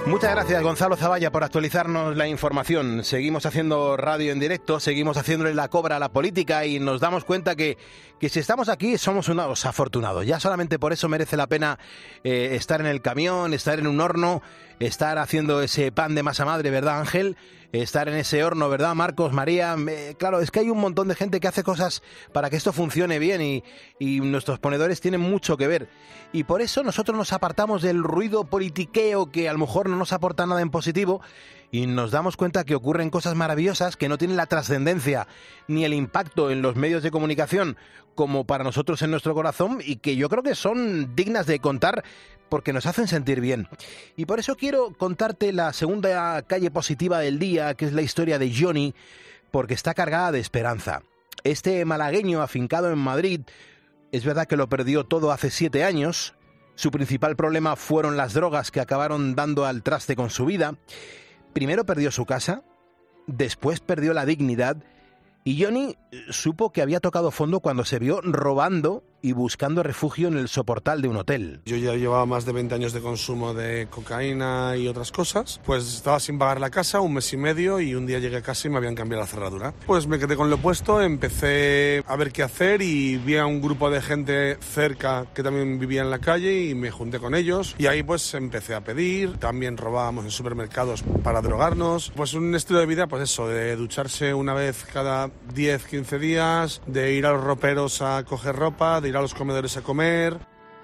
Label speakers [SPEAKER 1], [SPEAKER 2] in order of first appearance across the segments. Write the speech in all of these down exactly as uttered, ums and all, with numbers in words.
[SPEAKER 1] Muchas gracias, Gonzalo Zavalla, por actualizarnos la información. Seguimos haciendo radio en directo, seguimos haciéndole la cobra a la política y nos damos cuenta que, que si estamos aquí somos unos afortunados. Ya solamente por eso merece la pena eh, estar en el camión, estar en un horno, estar haciendo ese pan de masa madre, ¿verdad, Ángel? Estar en ese horno, ¿verdad, Marcos, María? Eh, claro, es que hay un montón de gente que hace cosas para que esto funcione bien y, y nuestros ponedores tienen mucho que ver. Y por eso nosotros nos apartamos del ruido politiqueo que a lo mejor no nos aporta nada en positivo y nos damos cuenta que ocurren cosas maravillosas que no tienen la trascendencia ni el impacto en los medios de comunicación como para nosotros en nuestro corazón y que yo creo que son dignas de contar porque nos hacen sentir bien. Y por eso quiero contarte la segunda calle positiva del día, que es la historia de Johnny, porque está cargada de esperanza. Este malagueño afincado en Madrid, es verdad que lo perdió todo hace siete años. Su principal problema fueron las drogas que acabaron dando al traste con su vida. Primero perdió su casa, después perdió la dignidad y Johnny supo que había tocado fondo cuando se vio robando y buscando refugio en el soportal de un hotel.
[SPEAKER 2] Yo ya llevaba más de veinte años de consumo de cocaína y otras cosas. Pues estaba sin pagar la casa un mes y medio y un día llegué a casa y me habían cambiado la cerradura. Pues me quedé con lo puesto, empecé a ver qué hacer y vi a un grupo de gente cerca que también vivía en la calle y me junté con ellos. Y ahí pues empecé a pedir, también robábamos en supermercados para drogarnos. Pues un estilo de vida, pues eso, de ducharse una vez cada diez, quince días, de ir a los roperos a coger ropa, de ir a los comedores a comer.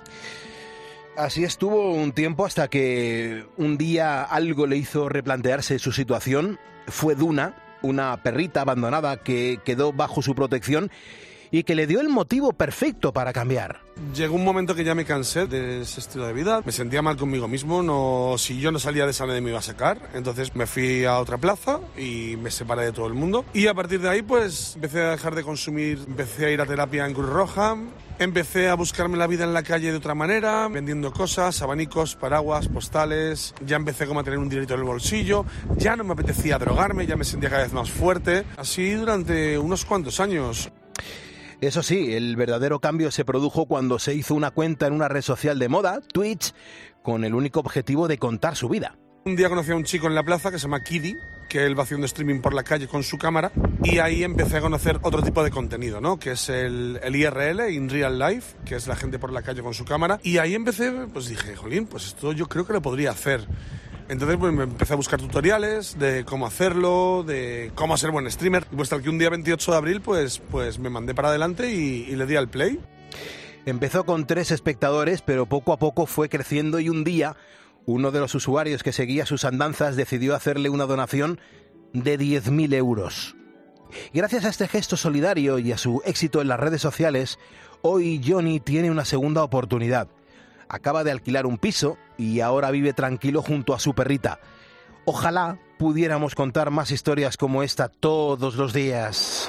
[SPEAKER 1] Así estuvo un tiempo hasta que un día algo le hizo replantearse su situación. Fue Duna, una perrita abandonada que quedó bajo su protección y que le dio el motivo perfecto para cambiar.
[SPEAKER 2] Llegó un momento que ya me cansé de ese estilo de vida, me sentía mal conmigo mismo, no, si yo no salía de esa nadie me iba a sacar, entonces me fui a otra plaza y me separé de todo el mundo y a partir de ahí pues empecé a dejar de consumir, empecé a ir a terapia en Cruz Roja, empecé a buscarme la vida en la calle de otra manera, vendiendo cosas, abanicos, paraguas, postales, ya empecé como a tener un dinerito en el bolsillo, ya no me apetecía drogarme, ya me sentía cada vez más fuerte, así durante unos cuantos años.
[SPEAKER 1] Eso sí, el verdadero cambio se produjo cuando se hizo una cuenta en una red social de moda, Twitch, con el único objetivo de contar su vida.
[SPEAKER 2] Un día conocí a un chico en la plaza que se llama Kiddy, que él va haciendo streaming por la calle con su cámara, y ahí empecé a conocer otro tipo de contenido, ¿no? Que es el, el I R L, In Real Life, que es la gente por la calle con su cámara, y ahí empecé, pues dije, jolín, pues esto yo creo que lo podría hacer. Entonces pues me empecé a buscar tutoriales de cómo hacerlo, de cómo ser buen streamer. Y pues hasta que un día veintiocho de abril pues, pues me mandé para adelante y, y le di al play.
[SPEAKER 1] Empezó con tres espectadores, pero poco a poco fue creciendo y un día uno de los usuarios que seguía sus andanzas decidió hacerle una donación de diez mil euros. Gracias a este gesto solidario y a su éxito en las redes sociales, hoy Johnny tiene una segunda oportunidad. Acaba de alquilar un piso y ahora vive tranquilo junto a su perrita. Ojalá pudiéramos contar más historias como esta todos los días.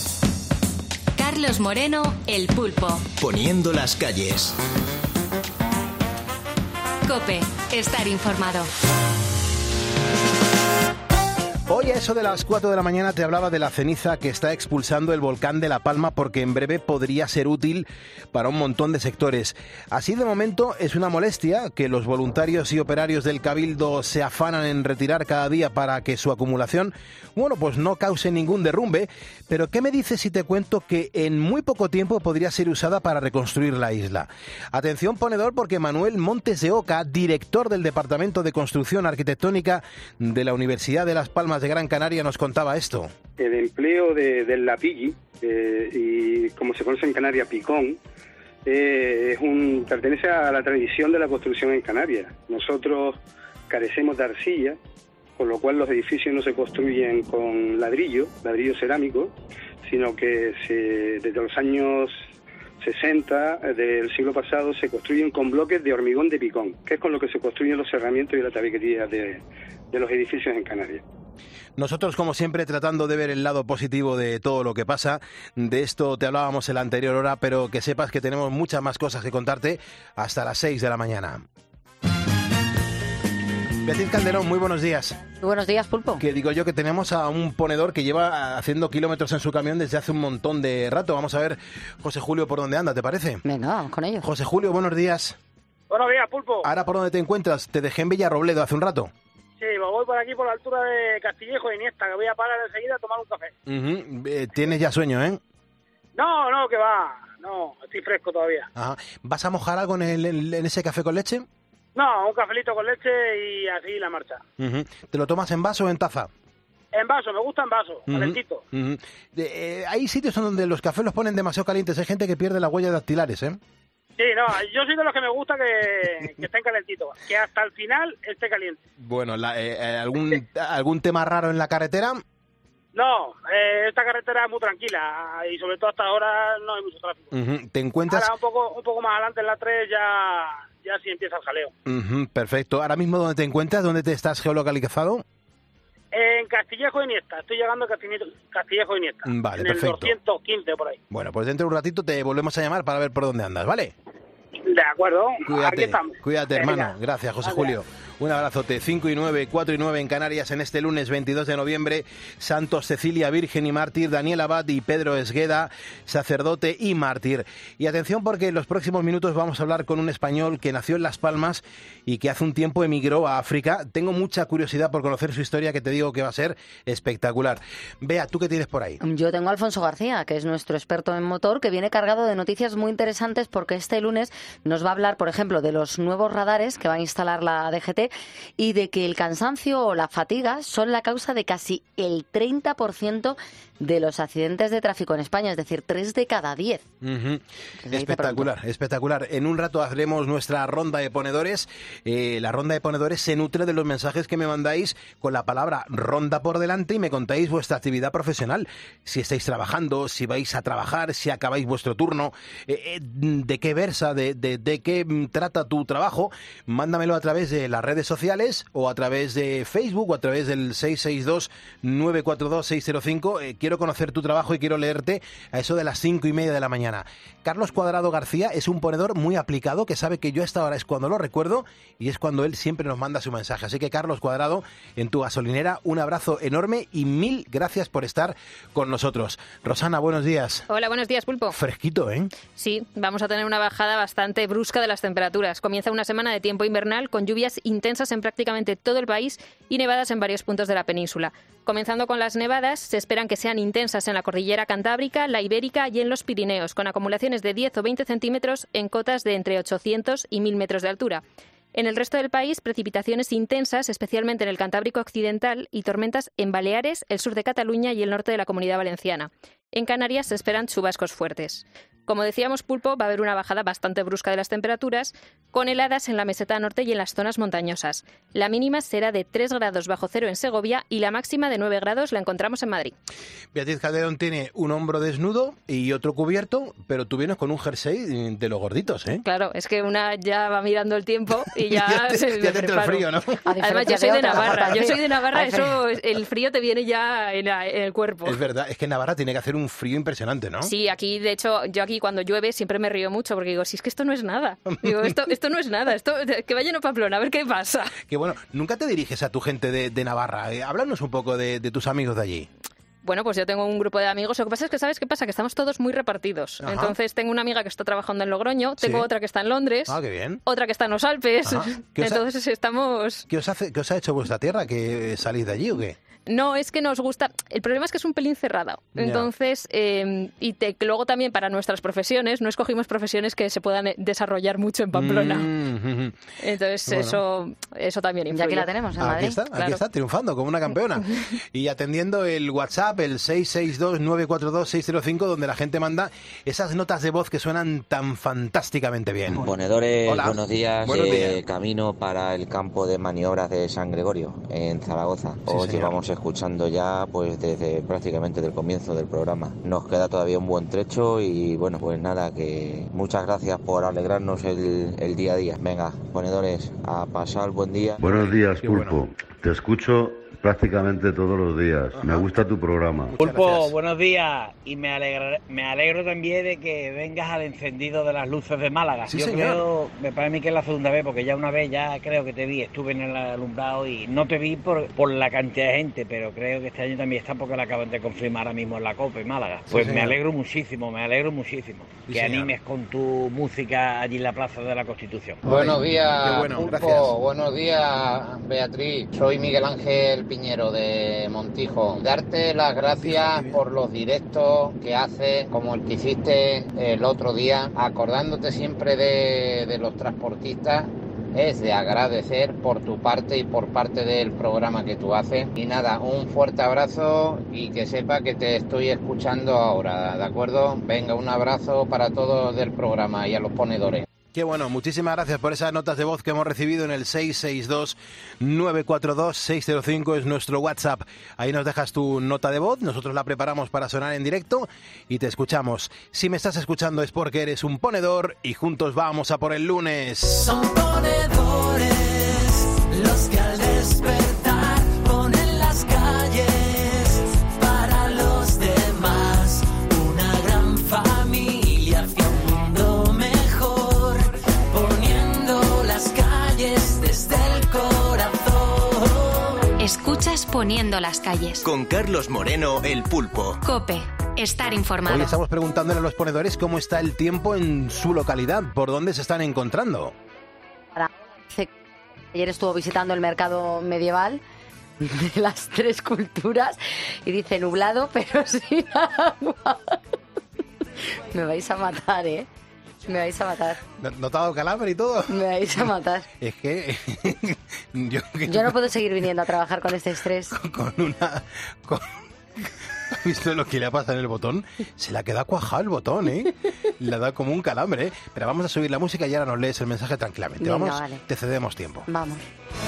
[SPEAKER 3] Carlos Moreno, El Pulpo.
[SPEAKER 4] Poniendo las calles.
[SPEAKER 3] COPE, estar informado.
[SPEAKER 1] Hoy a eso de las cuatro de la mañana te hablaba de la ceniza que está expulsando el volcán de La Palma porque en breve podría ser útil para un montón de sectores. Así de momento es una molestia que los voluntarios y operarios del Cabildo se afanan en retirar cada día para que su acumulación, bueno, pues no cause ningún derrumbe, pero ¿qué me dices si te cuento que en muy poco tiempo podría ser usada para reconstruir la isla? Atención ponedor porque Manuel Montes de Oca, director del Departamento de Construcción Arquitectónica de la Universidad de Las Palmas de Gran Canaria, nos contaba esto.
[SPEAKER 5] El empleo de, del lapilli, eh, y como se conoce en Canarias, picón, eh, es un, pertenece a la tradición de la construcción en Canarias. Nosotros carecemos de arcilla, con lo cual los edificios no se construyen con ladrillo, ladrillo cerámico, sino que se, desde los años sesenta del siglo pasado se construyen con bloques de hormigón de picón, que es con lo que se construyen los cerramientos y la tabiquería de, de los edificios en Canarias.
[SPEAKER 1] Nosotros, como siempre, tratando de ver el lado positivo de todo lo que pasa. De esto te hablábamos en la anterior hora, pero que sepas que tenemos muchas más cosas que contarte hasta las seis de la mañana. Beatriz Calderón, muy buenos días.
[SPEAKER 6] Muy buenos días, Pulpo.
[SPEAKER 1] Que digo yo que tenemos a un ponedor que lleva haciendo kilómetros en su camión desde hace un montón de rato. Vamos a ver, José Julio, por dónde anda, ¿te parece?
[SPEAKER 6] Venga, vamos con ello.
[SPEAKER 1] José Julio, buenos días.
[SPEAKER 6] Buenos días, Pulpo.
[SPEAKER 1] Ahora, ¿por dónde te encuentras? Te dejé en Villarrobledo hace un rato.
[SPEAKER 6] Sí, me voy por aquí, por la altura de Castillejo y Iniesta, que voy a parar enseguida a tomar un café.
[SPEAKER 1] Uh-huh. Eh, tienes ya sueño, ¿eh?
[SPEAKER 6] No, no, que va. No, estoy fresco todavía.
[SPEAKER 1] Ajá. ¿Vas a mojar algo en, el, en ese café con leche?
[SPEAKER 6] No, un cafelito con leche y así la marcha.
[SPEAKER 1] Uh-huh. ¿Te lo tomas en vaso o en taza?
[SPEAKER 6] En vaso, me gusta en vaso, uh-huh. calentito.
[SPEAKER 1] Uh-huh. Eh, hay sitios donde los cafés los ponen demasiado calientes. Hay gente que pierde las huellas dactilares, ¿eh?
[SPEAKER 6] Sí, no, yo soy de los que me gusta que, que estén calentitos, que hasta el final esté caliente.
[SPEAKER 1] Bueno, la, eh, ¿algún, ¿algún tema raro en la carretera?
[SPEAKER 6] No, eh, esta carretera es muy tranquila y sobre todo hasta ahora no hay mucho tráfico.
[SPEAKER 1] Uh-huh. ¿Te encuentras?
[SPEAKER 6] Ahora un poco, un poco más adelante en la tres ya, ya sí empieza el jaleo.
[SPEAKER 1] Uh-huh. Perfecto. ¿Ahora mismo dónde te encuentras? ¿Dónde te estás geolocalizado?
[SPEAKER 6] En Castillejo Iniesta, estoy llegando a Castillejo Iniesta,
[SPEAKER 1] vale,
[SPEAKER 6] en
[SPEAKER 1] perfecto.
[SPEAKER 6] el doscientos quince por ahí.
[SPEAKER 1] Bueno, pues dentro de un ratito te volvemos a llamar para ver por dónde andas, ¿vale?
[SPEAKER 6] De acuerdo,
[SPEAKER 1] cuídate,
[SPEAKER 6] aquí estamos.
[SPEAKER 1] Cuídate, hermano.
[SPEAKER 6] Venga.
[SPEAKER 1] Gracias, José
[SPEAKER 6] Gracias.
[SPEAKER 1] Julio. Un abrazote. cinco y nueve, cuatro y nueve en Canarias en este lunes veintidós de noviembre. Santos Cecilia, Virgen y Mártir, Daniel Abad y Pedro Esgueda, sacerdote y mártir. Y atención porque en los próximos minutos vamos a hablar con un español que nació en Las Palmas y que hace un tiempo emigró a África. Tengo mucha curiosidad por conocer su historia, que te digo que va a ser espectacular. Bea, ¿tú qué tienes por ahí?
[SPEAKER 7] Yo tengo a Alfonso García, que es nuestro experto en motor, que viene cargado de noticias muy interesantes porque este lunes nos va a hablar, por ejemplo, de los nuevos radares que va a instalar la D G T y de que el cansancio o la fatiga son la causa de casi el treinta por ciento de los accidentes de tráfico en España, es decir, tres de cada diez.
[SPEAKER 1] Uh-huh. Espectacular, espectacular. En un rato haremos nuestra ronda de ponedores. Eh, la ronda de ponedores se nutre de los mensajes que me mandáis con la palabra ronda por delante y me contáis vuestra actividad profesional. Si estáis trabajando, si vais a trabajar, si acabáis vuestro turno, eh, eh, de qué versa, de, de, de qué trata tu trabajo. Mándamelo a través de las redes sociales o a través de Facebook o a través del seis seis dos, nueve cuatro dos, seis cero cinco. Eh, quiero conocer tu trabajo y quiero leerte a eso de las cinco y media de la mañana. Carlos Cuadrado García es un ponedor muy aplicado que sabe que yo a esta hora es cuando lo recuerdo y es cuando él siempre nos manda su mensaje. Así que, Carlos Cuadrado, en tu gasolinera, un abrazo enorme y mil gracias por estar con nosotros. Rosana, buenos días.
[SPEAKER 8] Hola, buenos días, Pulpo.
[SPEAKER 1] Fresquito, ¿eh?
[SPEAKER 8] Sí, vamos a tener una bajada bastante brusca de las temperaturas. Comienza una semana de tiempo invernal con lluvias intensas en prácticamente todo el país y nevadas en varios puntos de la península. Comenzando con las nevadas, se esperan que sean intensas en la cordillera cantábrica, la ibérica y en los Pirineos, con acumulaciones de diez o veinte centímetros en cotas de entre ochocientos y mil metros de altura. En el resto del país, precipitaciones intensas, especialmente en el Cantábrico Occidental, y tormentas en Baleares, el sur de Cataluña y el norte de la Comunidad Valenciana. En Canarias se esperan chubascos fuertes. Como decíamos, Pulpo, va a haber una bajada bastante brusca de las temperaturas, con heladas en la meseta norte y en las zonas montañosas. La mínima será de tres grados bajo cero en Segovia y la máxima de nueve grados la encontramos en Madrid.
[SPEAKER 1] Beatriz Calderón tiene un hombro desnudo y otro cubierto, pero tú vienes con un jersey de los gorditos, ¿eh?
[SPEAKER 8] Claro, es que una ya va mirando el tiempo y ya,
[SPEAKER 1] ya te,
[SPEAKER 8] se
[SPEAKER 1] ya te entra el frío, ¿no?
[SPEAKER 8] Además, yo soy de Navarra, yo soy de Navarra, eso, el frío te viene ya en, la, en el cuerpo.
[SPEAKER 1] Es verdad, es que en Navarra tiene que hacer un frío impresionante, ¿no?
[SPEAKER 8] Sí, aquí, de hecho, yo aquí cuando llueve siempre me río mucho porque digo, si es que esto no es nada. Digo, esto, esto no es nada, esto que vayan a Pamplona, a ver qué pasa.
[SPEAKER 1] Que bueno, nunca te diriges a tu gente de, de Navarra. Eh, háblanos un poco de, de tus amigos de allí.
[SPEAKER 8] Bueno, pues yo tengo un grupo de amigos. Lo que pasa es que, ¿sabes qué pasa? Que estamos todos muy repartidos.
[SPEAKER 1] Ajá.
[SPEAKER 8] Entonces, tengo una amiga que está trabajando en Logroño, tengo
[SPEAKER 1] Sí.
[SPEAKER 8] otra que está en Londres,
[SPEAKER 1] Ah, qué bien.
[SPEAKER 8] otra que está en los Alpes.
[SPEAKER 1] Ajá. ¿Qué os ha-
[SPEAKER 8] Entonces, estamos...
[SPEAKER 1] ¿Qué os, hace, ¿Qué os ha hecho vuestra tierra? ¿Que salís de allí o qué?
[SPEAKER 8] No, es que nos gusta... El problema es que es un pelín cerrado.
[SPEAKER 1] Ya.
[SPEAKER 8] Entonces, eh, y te, luego también para nuestras profesiones, no escogimos profesiones que se puedan eh, desarrollar mucho en Pamplona.
[SPEAKER 1] Mm,
[SPEAKER 8] Entonces,
[SPEAKER 1] Bueno.
[SPEAKER 8] eso, eso también influye.
[SPEAKER 7] Ya aquí la tenemos en
[SPEAKER 1] Aquí
[SPEAKER 7] Madrid.
[SPEAKER 1] está, aquí
[SPEAKER 8] claro.
[SPEAKER 1] está, triunfando como una campeona. Y atendiendo el WhatsApp, el seis seis dos, nueve cuatro dos, seis cero cinco, donde la gente manda esas notas de voz que suenan tan fantásticamente bien.
[SPEAKER 9] Ponedores,
[SPEAKER 1] Hola.
[SPEAKER 9] buenos días.
[SPEAKER 1] Buenos
[SPEAKER 9] eh,
[SPEAKER 1] días.
[SPEAKER 9] Camino para el campo de maniobras de San Gregorio, en Zaragoza.
[SPEAKER 1] Sí,
[SPEAKER 9] Os
[SPEAKER 1] señor.
[SPEAKER 9] llevamos escuchando ya pues desde prácticamente del comienzo del programa. Nos queda todavía un buen trecho y bueno, pues nada, que muchas gracias por alegrarnos el, el día a día. Venga, ponedores, a pasar buen día.
[SPEAKER 10] Buenos días,
[SPEAKER 1] Qué
[SPEAKER 10] Pulpo.
[SPEAKER 1] bueno.
[SPEAKER 10] Te escucho prácticamente todos los días. Ajá. Me gusta tu programa.
[SPEAKER 11] Pulpo, buenos días. Y me alegro, me alegro también de que vengas al encendido de las luces de Málaga.
[SPEAKER 1] Sí,
[SPEAKER 11] Yo
[SPEAKER 1] señor.
[SPEAKER 11] creo, me parece a mí que es la segunda vez, porque ya una vez ya creo que te vi, estuve en el alumbrado y no te vi por, por la cantidad de gente, pero creo que este año también está porque la acaban de confirmar ahora mismo en la COPE en Málaga. Pues sí, me alegro muchísimo, me alegro muchísimo. Sí, que señor. Animes con tu música allí en la Plaza de la Constitución.
[SPEAKER 12] Buenos días,
[SPEAKER 1] Qué bueno,
[SPEAKER 12] Pulpo.
[SPEAKER 1] gracias.
[SPEAKER 12] Buenos días, Beatriz. Soy Miguel Ángel Piñero de Montijo. Darte las gracias por los directos que haces, como el que hiciste el otro día, acordándote siempre de, de los transportistas. Es de agradecer por tu parte y por parte del programa que tú haces. Y nada, un fuerte abrazo y que sepa que te estoy escuchando ahora, ¿de acuerdo? Venga, un abrazo para todos del programa y a los ponedores.
[SPEAKER 1] Qué bueno, muchísimas gracias por esas notas de voz que hemos recibido en el seis seis dos, nueve cuatro dos, seis cero cinco, es nuestro WhatsApp. Ahí nos dejas tu nota de voz, nosotros la preparamos para sonar en directo y te escuchamos. Si me estás escuchando es porque eres un ponedor y juntos vamos a por el lunes.
[SPEAKER 13] Son ponedores los que al despertar ponen las calles para los demás. Una gran familia hacia un mundo mejor, poniendo las calles desde el corazón.
[SPEAKER 3] Escuchas Poniendo las calles.
[SPEAKER 4] Con Carlos Moreno, el Pulpo.
[SPEAKER 3] COPE. Estar informado.
[SPEAKER 1] Hoy estamos preguntándole a los ponedores cómo está el tiempo en su localidad, por dónde se están encontrando.
[SPEAKER 7] Ayer estuvo visitando el mercado medieval de las tres culturas y dice nublado pero sin agua. Me vais a matar, ¿eh? Me vais a matar.
[SPEAKER 1] ¿Notado calambre y todo?
[SPEAKER 7] Me vais a matar.
[SPEAKER 1] Es que... yo,
[SPEAKER 7] yo no puedo seguir viniendo a trabajar con este estrés.
[SPEAKER 1] Con, con una... Con... ¿Has visto lo que le ha pasado en el botón? Se le ha quedado cuajado el botón, ¿eh? Le ha dado como un calambre, ¿eh? Pero vamos a subir la música y ahora nos lees el mensaje tranquilamente.
[SPEAKER 7] Venga,
[SPEAKER 1] vamos,
[SPEAKER 7] vale.
[SPEAKER 1] Te cedemos tiempo.
[SPEAKER 7] Vamos.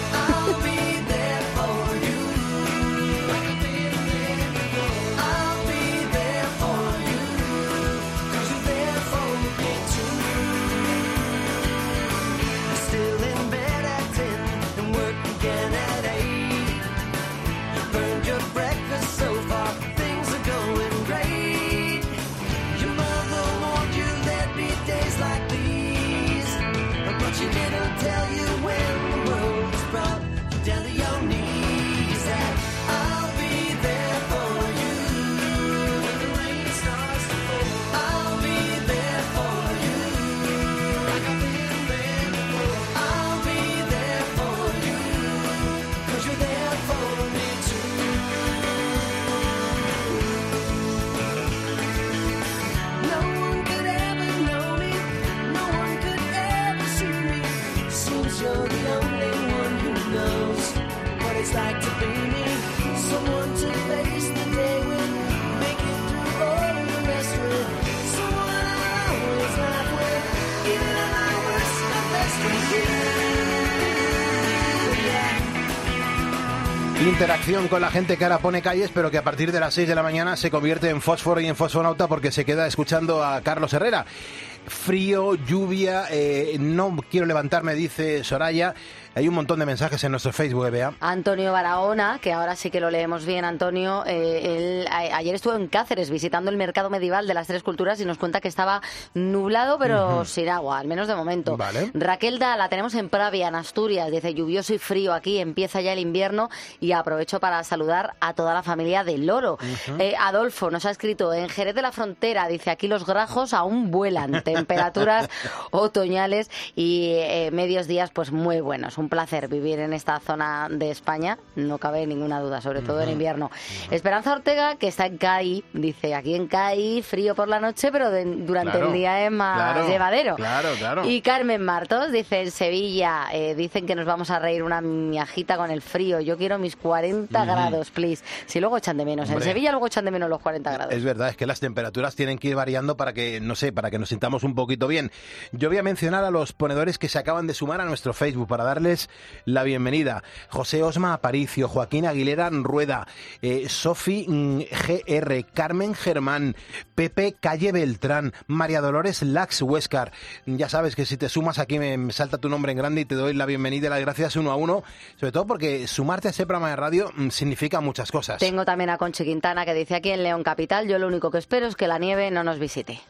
[SPEAKER 1] Interacción con la gente que ahora pone calles, pero que a partir de las seis de la mañana se convierte en fósforo y en fosfonauta porque se queda escuchando a Carlos Herrera. Frío, lluvia, eh, no quiero levantarme, dice Soraya. Hay un montón de mensajes en nuestro Facebook, Bea.
[SPEAKER 7] Antonio Barahona, que ahora sí que lo leemos bien, Antonio, eh, él, a, ayer estuvo en Cáceres visitando el mercado medieval de las tres culturas y nos cuenta que estaba nublado pero uh-huh. sin agua, al menos de momento.
[SPEAKER 1] Vale.
[SPEAKER 7] Raquelda, la tenemos en Pravia, en Asturias, dice lluvioso y frío aquí, empieza ya el invierno y aprovecho para saludar a toda la familia del Loro. Uh-huh. Eh, Adolfo nos ha escrito en Jerez de la Frontera, dice aquí los grajos aún vuelan, temperaturas otoñales y eh, medios días pues muy buenos. Un placer vivir en esta zona de España, no cabe ninguna duda, sobre todo uh-huh. en invierno. Uh-huh. Esperanza Ortega, que está en Cádiz, dice, aquí en Cádiz frío por la noche, pero de, durante claro, el día es más
[SPEAKER 1] claro,
[SPEAKER 7] llevadero.
[SPEAKER 1] Claro, claro.
[SPEAKER 7] Y Carmen Martos dice, en Sevilla, eh, dicen que nos vamos a reír una miajita con el frío. Yo quiero mis cuarenta uh-huh. grados, please. Si luego echan de menos. Hombre, en Sevilla luego echan de menos los cuarenta grados.
[SPEAKER 1] Es verdad, es que las temperaturas tienen que ir variando para que, no sé, para que nos sintamos un un poquito bien. Yo voy a mencionar a los ponedores que se acaban de sumar a nuestro Facebook para darles la bienvenida. José Osma Aparicio, Joaquín Aguilera Rueda, eh, Sofi G R, Carmen Germán, Pepe Calle Beltrán, María Dolores Lax Huéscar. Ya sabes que si te sumas aquí me, me salta tu nombre en grande y te doy la bienvenida y las gracias uno a uno, sobre todo porque sumarte a ese programa de radio mm, significa muchas cosas.
[SPEAKER 7] Tengo también a Conchi Quintana que dice aquí en León Capital, yo lo único que espero es que la nieve no nos visite.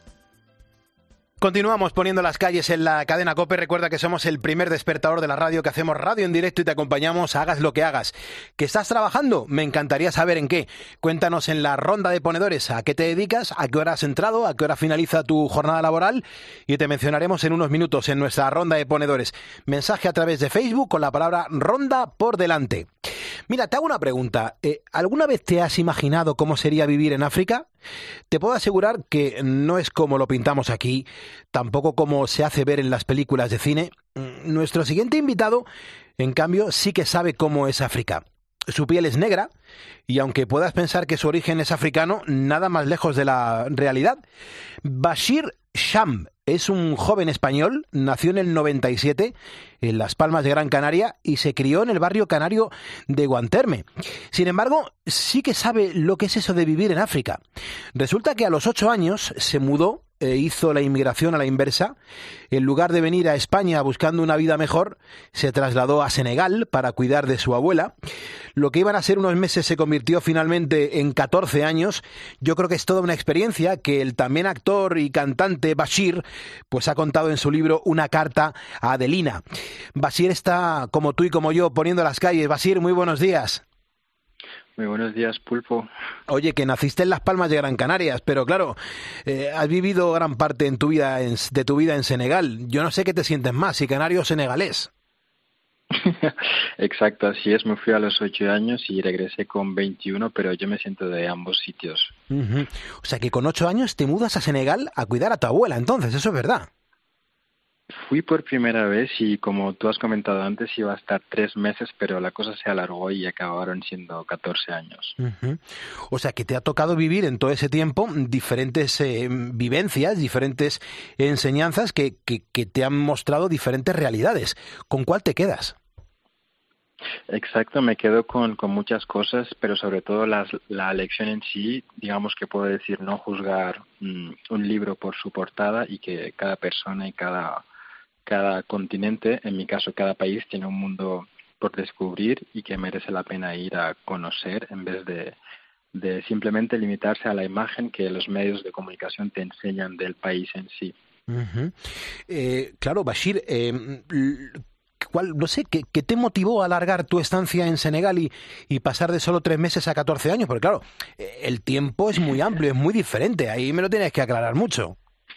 [SPEAKER 1] Continuamos poniendo las calles en la cadena COPE. Recuerda que somos el primer despertador de la radio, que hacemos radio en directo y te acompañamos, hagas lo que hagas. ¿Que estás trabajando? Me encantaría saber en qué. Cuéntanos en la ronda de ponedores a qué te dedicas, a qué hora has entrado, a qué hora finaliza tu jornada laboral y te mencionaremos en unos minutos en nuestra ronda de ponedores. Mensaje a través de Facebook con la palabra ronda por delante. Mira, te hago una pregunta. Eh, ¿Alguna vez te has imaginado cómo sería vivir en África? Te puedo asegurar que no es como lo pintamos aquí, tampoco como se hace ver en las películas de cine. Nuestro siguiente invitado, en cambio, sí que sabe cómo es África. Su piel es negra y aunque puedas pensar que su origen es africano, nada más lejos de la realidad. Bashir Sham es un joven español, nació en el noventa y siete en Las Palmas de Gran Canaria y se crió en el barrio canario de Guanterme. Sin embargo, sí que sabe lo que es eso de vivir en África. Resulta que a los ocho años se mudó e hizo la inmigración a la inversa. En lugar de venir a España buscando una vida mejor, se trasladó a Senegal para cuidar de su abuela. Lo que iban a ser unos meses se convirtió finalmente en catorce años. Yo creo que es toda una experiencia que el también actor y cantante Bashir pues ha contado en su libro Una carta a Adelina. Bashir está, como tú y como yo, poniendo las calles. Bashir, muy buenos días.
[SPEAKER 14] Muy buenos días, Pulpo.
[SPEAKER 1] Oye, que naciste en Las Palmas de Gran Canarias, pero claro, eh, has vivido gran parte en tu vida en, de tu vida en Senegal. Yo no sé qué te sientes más, si canario o senegalés.
[SPEAKER 14] Exacto, así es. Me fui a los ocho años y regresé con veintiuno, pero yo me siento de ambos sitios.
[SPEAKER 1] Uh-huh. O sea que con ocho años te mudas a Senegal a cuidar a tu abuela, entonces, eso es verdad.
[SPEAKER 14] Fui por primera vez y como tú has comentado antes iba a estar tres meses, pero la cosa se alargó y acabaron siendo catorce años.
[SPEAKER 1] Uh-huh. O sea que te ha tocado vivir en todo ese tiempo diferentes eh, vivencias, diferentes enseñanzas que, que, que te han mostrado diferentes realidades. ¿Con cuál te quedas?
[SPEAKER 14] Exacto, me quedo con, con muchas cosas, pero sobre todo las, la lección en sí, digamos que puedo decir no juzgar mm, un libro por su portada y que cada persona y cada... Cada continente, en mi caso cada país, tiene un mundo por descubrir y que merece la pena ir a conocer en vez de, de simplemente limitarse a la imagen que los medios de comunicación te enseñan del país en sí.
[SPEAKER 1] Uh-huh. Eh, claro, Bashir, eh, ¿cuál, no sé, ¿qué, ¿qué te motivó a alargar tu estancia en Senegal y, y pasar de solo tres meses a catorce años? Porque claro, el tiempo es muy amplio, es muy diferente, ahí me lo tienes que aclarar mucho.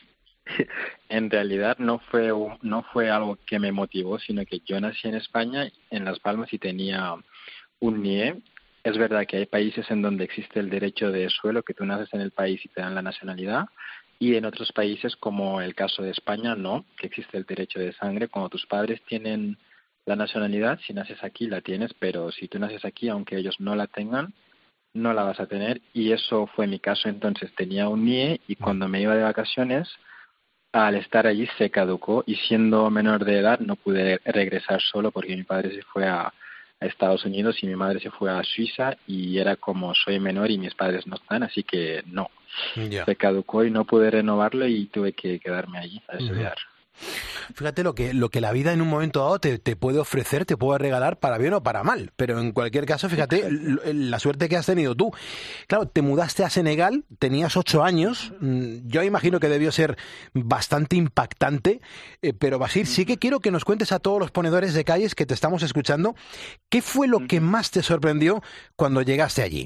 [SPEAKER 14] En realidad no fue un, no fue algo que me motivó, sino que yo nací en España, en Las Palmas, y tenía un N I E. Es verdad que hay países en donde existe el derecho de suelo, que tú naces en el país y te dan la nacionalidad, y en otros países, como el caso de España, no, que existe el derecho de sangre. Cuando tus padres tienen la nacionalidad, si naces aquí la tienes, pero si tú naces aquí, aunque ellos no la tengan, no la vas a tener, y eso fue mi caso. Entonces tenía un N I E y cuando me iba de vacaciones, al estar allí se caducó y siendo menor de edad no pude regresar solo porque mi padre se fue a, a Estados Unidos y mi madre se fue a Suiza y era como soy menor y mis padres no están, así que no. Yeah. Se caducó y no pude renovarlo y tuve que quedarme allí a estudiar. Uh-huh.
[SPEAKER 1] Fíjate lo que lo que la vida en un momento dado te, te puede ofrecer, te puede regalar para bien o para mal, pero en cualquier caso, fíjate la suerte que has tenido tú. Claro, te mudaste a Senegal, tenías ocho años, yo imagino que debió ser bastante impactante, eh, pero Bashir, sí que quiero que nos cuentes a todos los ponedores de calles que te estamos escuchando, ¿qué fue lo que más te sorprendió cuando llegaste allí?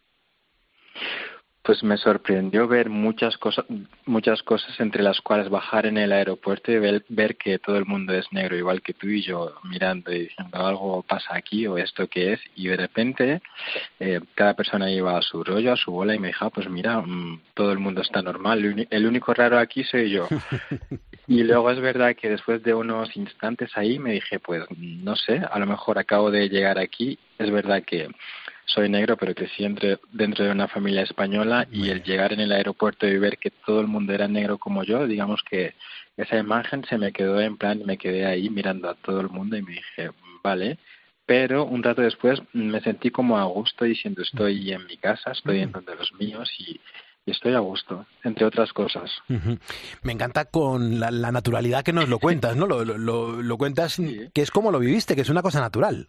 [SPEAKER 14] Pues me sorprendió ver muchas cosas, muchas cosas entre las cuales bajar en el aeropuerto y ver, ver que todo el mundo es negro, igual que tú y yo, mirando y diciendo algo pasa aquí o esto qué es, y de repente eh, cada persona iba a su rollo, a su bola, y me dijo, ah, pues mira, mmm, todo el mundo está normal, el único raro aquí soy yo. Y luego es verdad que después de unos instantes ahí me dije, pues no sé, a lo mejor acabo de llegar aquí, es verdad que soy negro, pero crecí entre, dentro de una familia española y el llegar en el aeropuerto y ver que todo el mundo era negro como yo, digamos que esa imagen se me quedó en plan y me quedé ahí mirando a todo el mundo y me dije, vale, pero un rato después me sentí como a gusto diciendo estoy en mi casa, estoy en donde los míos y, y estoy a gusto, entre otras cosas.
[SPEAKER 1] Uh-huh. Me encanta con la, la naturalidad que nos lo cuentas, ¿no? Lo, lo, lo cuentas sí. Que es como lo viviste, que es una cosa natural.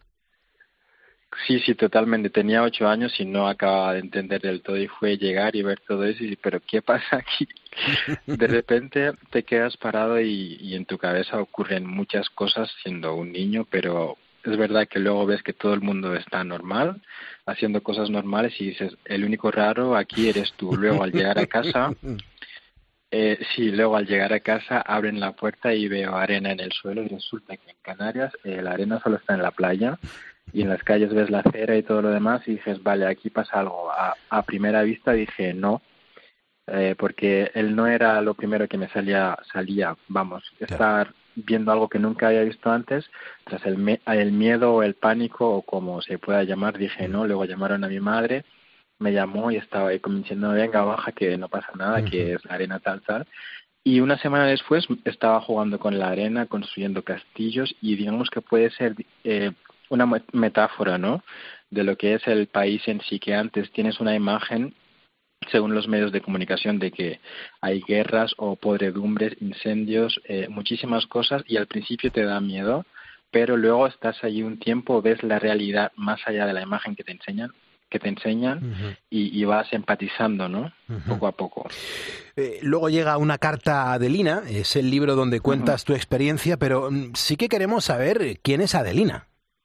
[SPEAKER 14] Sí, sí, totalmente. Tenía ocho años y no acababa de entender del todo y fue llegar y ver todo eso y decir, pero ¿qué pasa aquí? De repente te quedas parado y, y en tu cabeza ocurren muchas cosas siendo un niño, pero es verdad que luego ves que todo el mundo está normal, haciendo cosas normales y dices, el único raro aquí eres tú. Luego al llegar a casa, eh, sí, luego al llegar a casa abren la puerta y veo arena en el suelo y resulta que en Canarias eh, la arena solo está en la playa. Y en las calles ves la acera y todo lo demás y dices, vale, aquí pasa algo. A, a primera vista dije no, eh, porque él no era lo primero que me salía, salía vamos, estar viendo algo que nunca había visto antes, tras el, me, el miedo o el pánico o como se pueda llamar, dije no, luego llamaron a mi madre, me llamó y estaba ahí como diciendo, venga, baja, que no pasa nada, uh-huh. que es la arena tal, tal. Y una semana después estaba jugando con la arena, construyendo castillos y digamos que puede ser... Eh, una metáfora, ¿no?, de lo que es el país en sí, que antes tienes una imagen, según los medios de comunicación, de que hay guerras o podredumbres, incendios, eh, muchísimas cosas, y al principio te da miedo, pero luego estás allí un tiempo, ves la realidad más allá de la imagen que te enseñan, que te enseñan uh-huh. y, y vas empatizando, ¿no?, uh-huh. poco a poco.
[SPEAKER 1] Eh, luego llega una carta a Adelina, es el libro donde cuentas uh-huh. tu experiencia, pero sí que queremos saber quién es Adelina.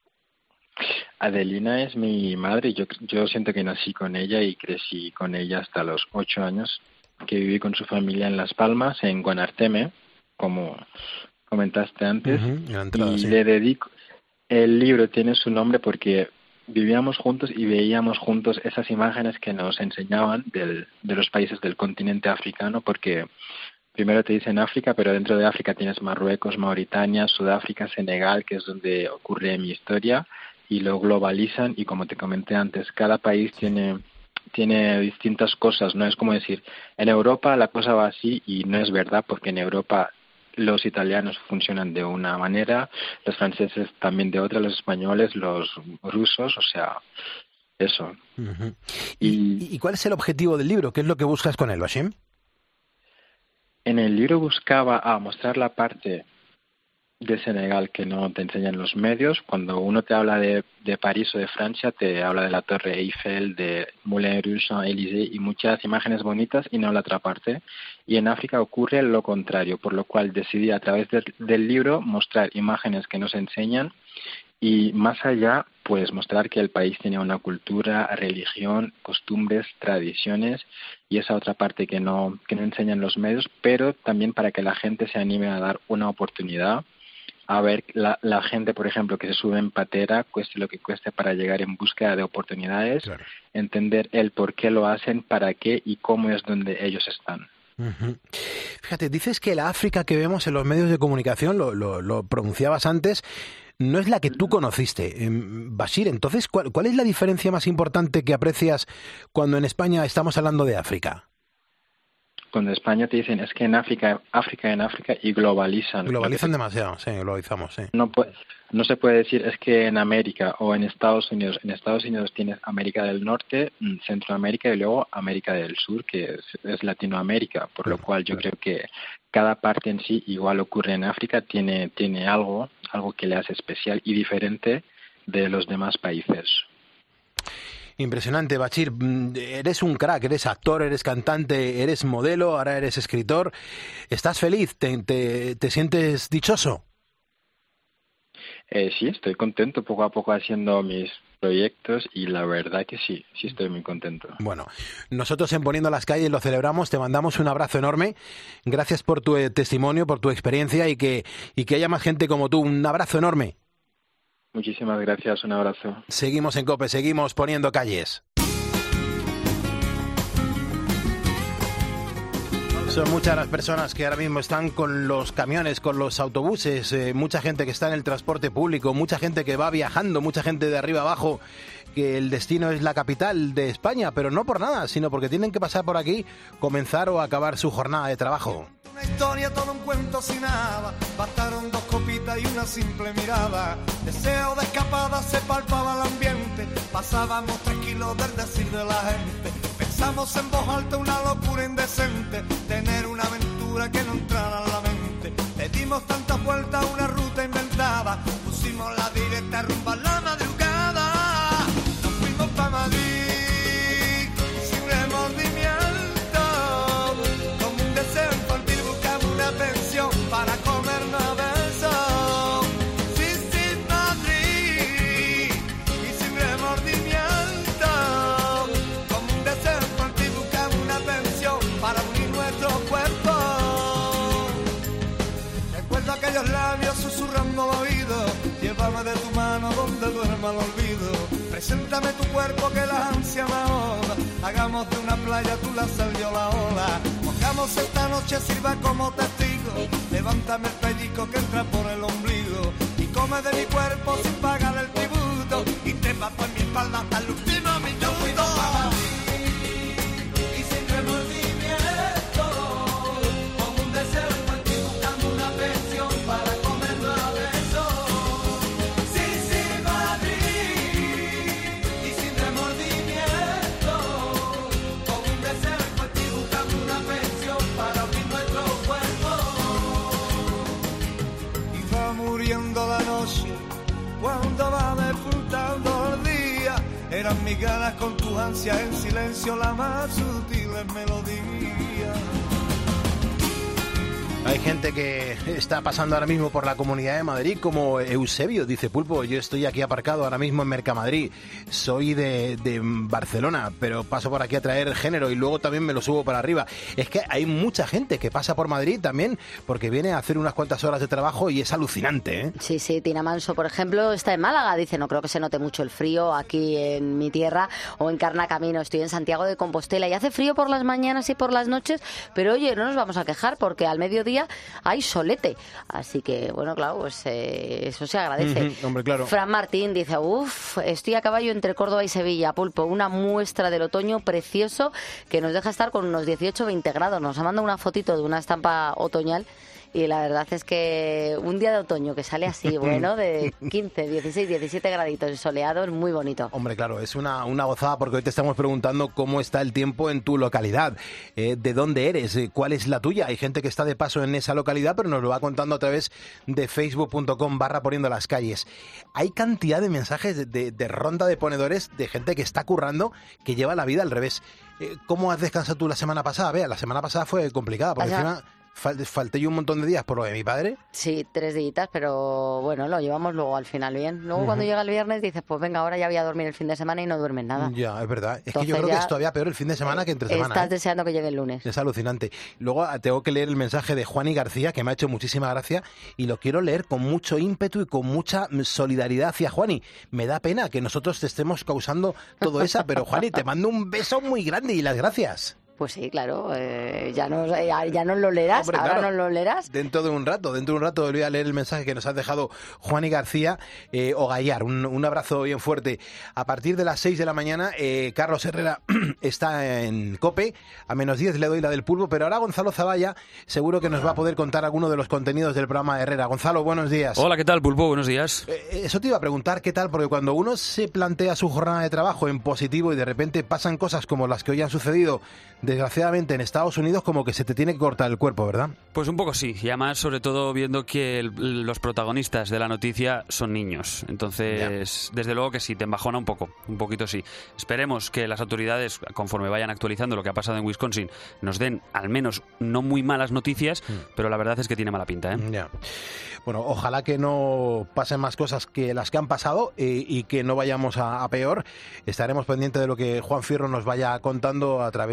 [SPEAKER 14] Adelina es mi madre. Yo, yo siento que nací con ella y crecí con ella hasta los ocho años, que viví con su familia en Las Palmas, en Guanarteme, como comentaste antes.
[SPEAKER 1] Uh-huh, entrada,
[SPEAKER 14] y
[SPEAKER 1] sí.
[SPEAKER 14] le dedico... El libro tiene su nombre porque vivíamos juntos y veíamos juntos esas imágenes que nos enseñaban del, de los países del continente africano, porque primero te dicen África, pero dentro de África tienes Marruecos, Mauritania, Sudáfrica, Senegal, que es donde ocurre mi historia, y lo globalizan y como te comenté antes, cada país tiene tiene distintas cosas, no es como decir, en Europa la cosa va así y no es verdad porque en Europa los italianos funcionan de una manera, los franceses también de otra, los españoles, los rusos, o sea, eso.
[SPEAKER 1] Uh-huh. ¿Y, ¿Y cuál es el objetivo del libro? ¿Qué es lo que buscas con él, Bashim?
[SPEAKER 14] En el libro buscaba ah, mostrar la parte de Senegal que no te enseñan los medios. Cuando uno te habla de, de París o de Francia, te habla de la Torre Eiffel, de Moulin Rouge, Champs-Élysées y muchas imágenes bonitas y no la otra parte. Y en África ocurre lo contrario, por lo cual decidí a través del, del libro mostrar imágenes que nos enseñan y más allá, pues mostrar que el país tiene una cultura, religión, costumbres, tradiciones y esa otra parte que no, que no enseñan los medios, pero también para que la gente se anime a dar una oportunidad a ver la, la gente, por ejemplo, que se sube en patera, cueste lo que cueste para llegar en búsqueda de oportunidades, claro. Entender el por qué lo hacen, para qué y cómo es donde ellos están.
[SPEAKER 1] Uh-huh. Fíjate, dices que la África que vemos en los medios de comunicación, lo, lo, lo pronunciabas antes, no es la que tú conociste. Eh, Bashir, entonces, ¿cuál, ¿cuál es la diferencia más importante que aprecias cuando en España estamos hablando de África?
[SPEAKER 14] Cuando España te dicen, es que en África, África en África, y globalizan.
[SPEAKER 1] Globalizan demasiado, sí, globalizamos, sí.
[SPEAKER 14] No, puede, no se puede decir, es que en América o en Estados Unidos. En Estados Unidos tienes América del Norte, Centroamérica y luego América del Sur, que es, es Latinoamérica, por lo cual yo creo que cada parte en sí, igual ocurre en África, tiene, tiene algo, algo que le hace especial y diferente de los demás países.
[SPEAKER 1] Impresionante, Bashir. Eres un crack, eres actor, eres cantante, eres modelo, ahora eres escritor. ¿Estás feliz? ¿Te, te, te sientes dichoso?
[SPEAKER 14] Eh, sí, estoy contento poco a poco haciendo mis proyectos y la verdad que sí, sí estoy muy contento.
[SPEAKER 1] Bueno, nosotros en Poniendo las Calles lo celebramos, te mandamos un abrazo enorme. Gracias por tu testimonio, por tu experiencia y que, y que haya más gente como tú. Un abrazo enorme.
[SPEAKER 14] Muchísimas gracias, un abrazo.
[SPEAKER 1] Seguimos en COPE, seguimos poniendo calles. Son muchas las personas que ahora mismo están con los camiones, con los autobuses, eh, mucha gente que está en el transporte público, mucha gente que va viajando, mucha gente de arriba abajo que el destino es la capital de España, pero no por nada, sino porque tienen que pasar por aquí, comenzar o acabar su jornada de trabajo.
[SPEAKER 15] Una historia, todo un cuento sin nada. Bastaron dos copitas y una simple mirada. Deseo de escapada, se palpaba el ambiente. Pasábamos tranquilos del decir de la gente. Pensamos en voz alta una locura indecente. Tener una aventura que no entrara en la mente. Le dimos tantas vueltas a una ruta inventada. Pusimos la directa rumba a la madrugada. Nos fuimos pa' Madrid sin remordimiento. Como un deseo infantil buscamos una pensión para comernos a besos. Sí, sí, Madrid y sin remordimiento. Como un deseo infantil buscamos una pensión para unir nuestros cuerpos. Recuerdo aquellos labios susurrando al oído. Llévame de tu mano donde duerma el olvido. Preséntame tu cuerpo que la ansia me ahoga. Hagamos de una playa tú la sal yo la ola. Pongamos esta noche sirva como testigo. Levántame el pellico que entra por el ombligo. Y come de mi cuerpo sin pagar el tributo. Y te va por mi espalda hasta el último minuto. Y sin remordimiento. Como un deseo infantil buscando una pensión para comernos a besos. Sí, sí, Madrid. Y sin remordimiento. Como un deseo infantil buscando una pensión para unir nuestros cuerpos. Y va muriendo la noche cuando va despuntando el día. Eran mis ganas con tu ansia en silencio la más sutil melodía.
[SPEAKER 1] Hay gente que está pasando ahora mismo por la Comunidad de Madrid, como Eusebio, dice Pulpo, yo estoy aquí aparcado ahora mismo en Mercamadrid, soy de, de Barcelona, pero paso por aquí a traer género y luego también me lo subo para arriba. Es que hay mucha gente que pasa por Madrid también porque viene a hacer unas cuantas horas de trabajo y es alucinante, ¿eh?
[SPEAKER 7] Sí, sí, Tina Manso, por ejemplo, está en Málaga, dice, no creo que se note mucho el frío aquí en mi tierra o en Carnacamino, estoy en Santiago de Compostela y hace frío por las mañanas y por las noches, pero oye, no nos vamos a quejar porque al mediodía hay solete, así que bueno, claro, pues eh, eso se agradece.
[SPEAKER 1] Uh-huh, hombre, claro.
[SPEAKER 7] Fran Martín dice, uff, estoy a caballo entre Córdoba y Sevilla, Pulpo, una muestra del otoño precioso que nos deja estar con unos dieciocho a veinte grados, nos ha mandado una fotito de una estampa otoñal. Y la verdad es que un día de otoño que sale así, bueno, de quince, dieciséis, diecisiete graditos y soleado, es muy bonito.
[SPEAKER 1] Hombre, claro, es una, una gozada porque hoy te estamos preguntando cómo está el tiempo en tu localidad, eh, de dónde eres, eh, cuál es la tuya. Hay gente que está de paso en esa localidad, pero nos lo va contando a través de facebook punto com barra poniendo las calles. Hay cantidad de mensajes de, de, de ronda de ponedores de gente que está currando, que lleva la vida al revés. Eh, ¿Cómo has descansado tú la semana pasada? Vea, la semana pasada fue complicada, porque encima... ¿Falté yo un montón de días por lo de mi padre?
[SPEAKER 7] Sí, tres días, pero bueno, lo llevamos luego al final bien. Luego uh-huh. cuando llega el viernes dices, pues venga, ahora ya voy a dormir el fin de semana y no duermes nada.
[SPEAKER 1] Ya, es verdad. Es
[SPEAKER 7] Entonces
[SPEAKER 1] que yo creo que es todavía peor el fin de semana que entre semana.
[SPEAKER 7] Estás
[SPEAKER 1] ¿eh?
[SPEAKER 7] deseando que llegue el lunes.
[SPEAKER 1] Es alucinante. Luego tengo que leer el mensaje de Juani García, que me ha hecho muchísima gracia, y lo quiero leer con mucho ímpetu y con mucha solidaridad hacia Juani. Me da pena que nosotros te estemos causando todo eso, pero Juani, te mando un beso muy grande y las gracias.
[SPEAKER 7] Pues sí, claro, eh, ya, nos, ya, ya nos lo leerás, Hombre, ahora claro, nos lo leerás.
[SPEAKER 1] Dentro de un rato, dentro de un rato voy a leer el mensaje que nos has dejado Juani García eh, Ogallar, un, un abrazo bien fuerte. A partir de las seis de la mañana, eh, Carlos Herrera está en COPE, a menos diez le doy la del Pulpo, pero ahora Gonzalo Zavalla seguro que nos va a poder contar alguno de los contenidos del programa de Herrera. Gonzalo, buenos días.
[SPEAKER 16] Hola, ¿qué tal, Pulpo? Buenos días.
[SPEAKER 1] Eh, eso te iba a preguntar, ¿qué tal? Porque cuando uno se plantea su jornada de trabajo en positivo y de repente pasan cosas como las que hoy han sucedido, desgraciadamente en Estados Unidos, como que se te tiene que cortar el cuerpo, ¿verdad?
[SPEAKER 16] Pues un poco sí, y además sobre todo viendo que el, los protagonistas de la noticia son niños, entonces ya. Desde luego que sí, te embajona un poco, un poquito sí. Esperemos que las autoridades, conforme vayan actualizando lo que ha pasado en Wisconsin, nos den al menos no muy malas noticias, mm. pero la verdad es que tiene mala pinta, ¿eh?
[SPEAKER 1] Ya. Bueno, ojalá que no pasen más cosas que las que han pasado eh, y que no vayamos a, a peor. Estaremos pendientes de lo que Juan Fierro nos vaya contando a través de, de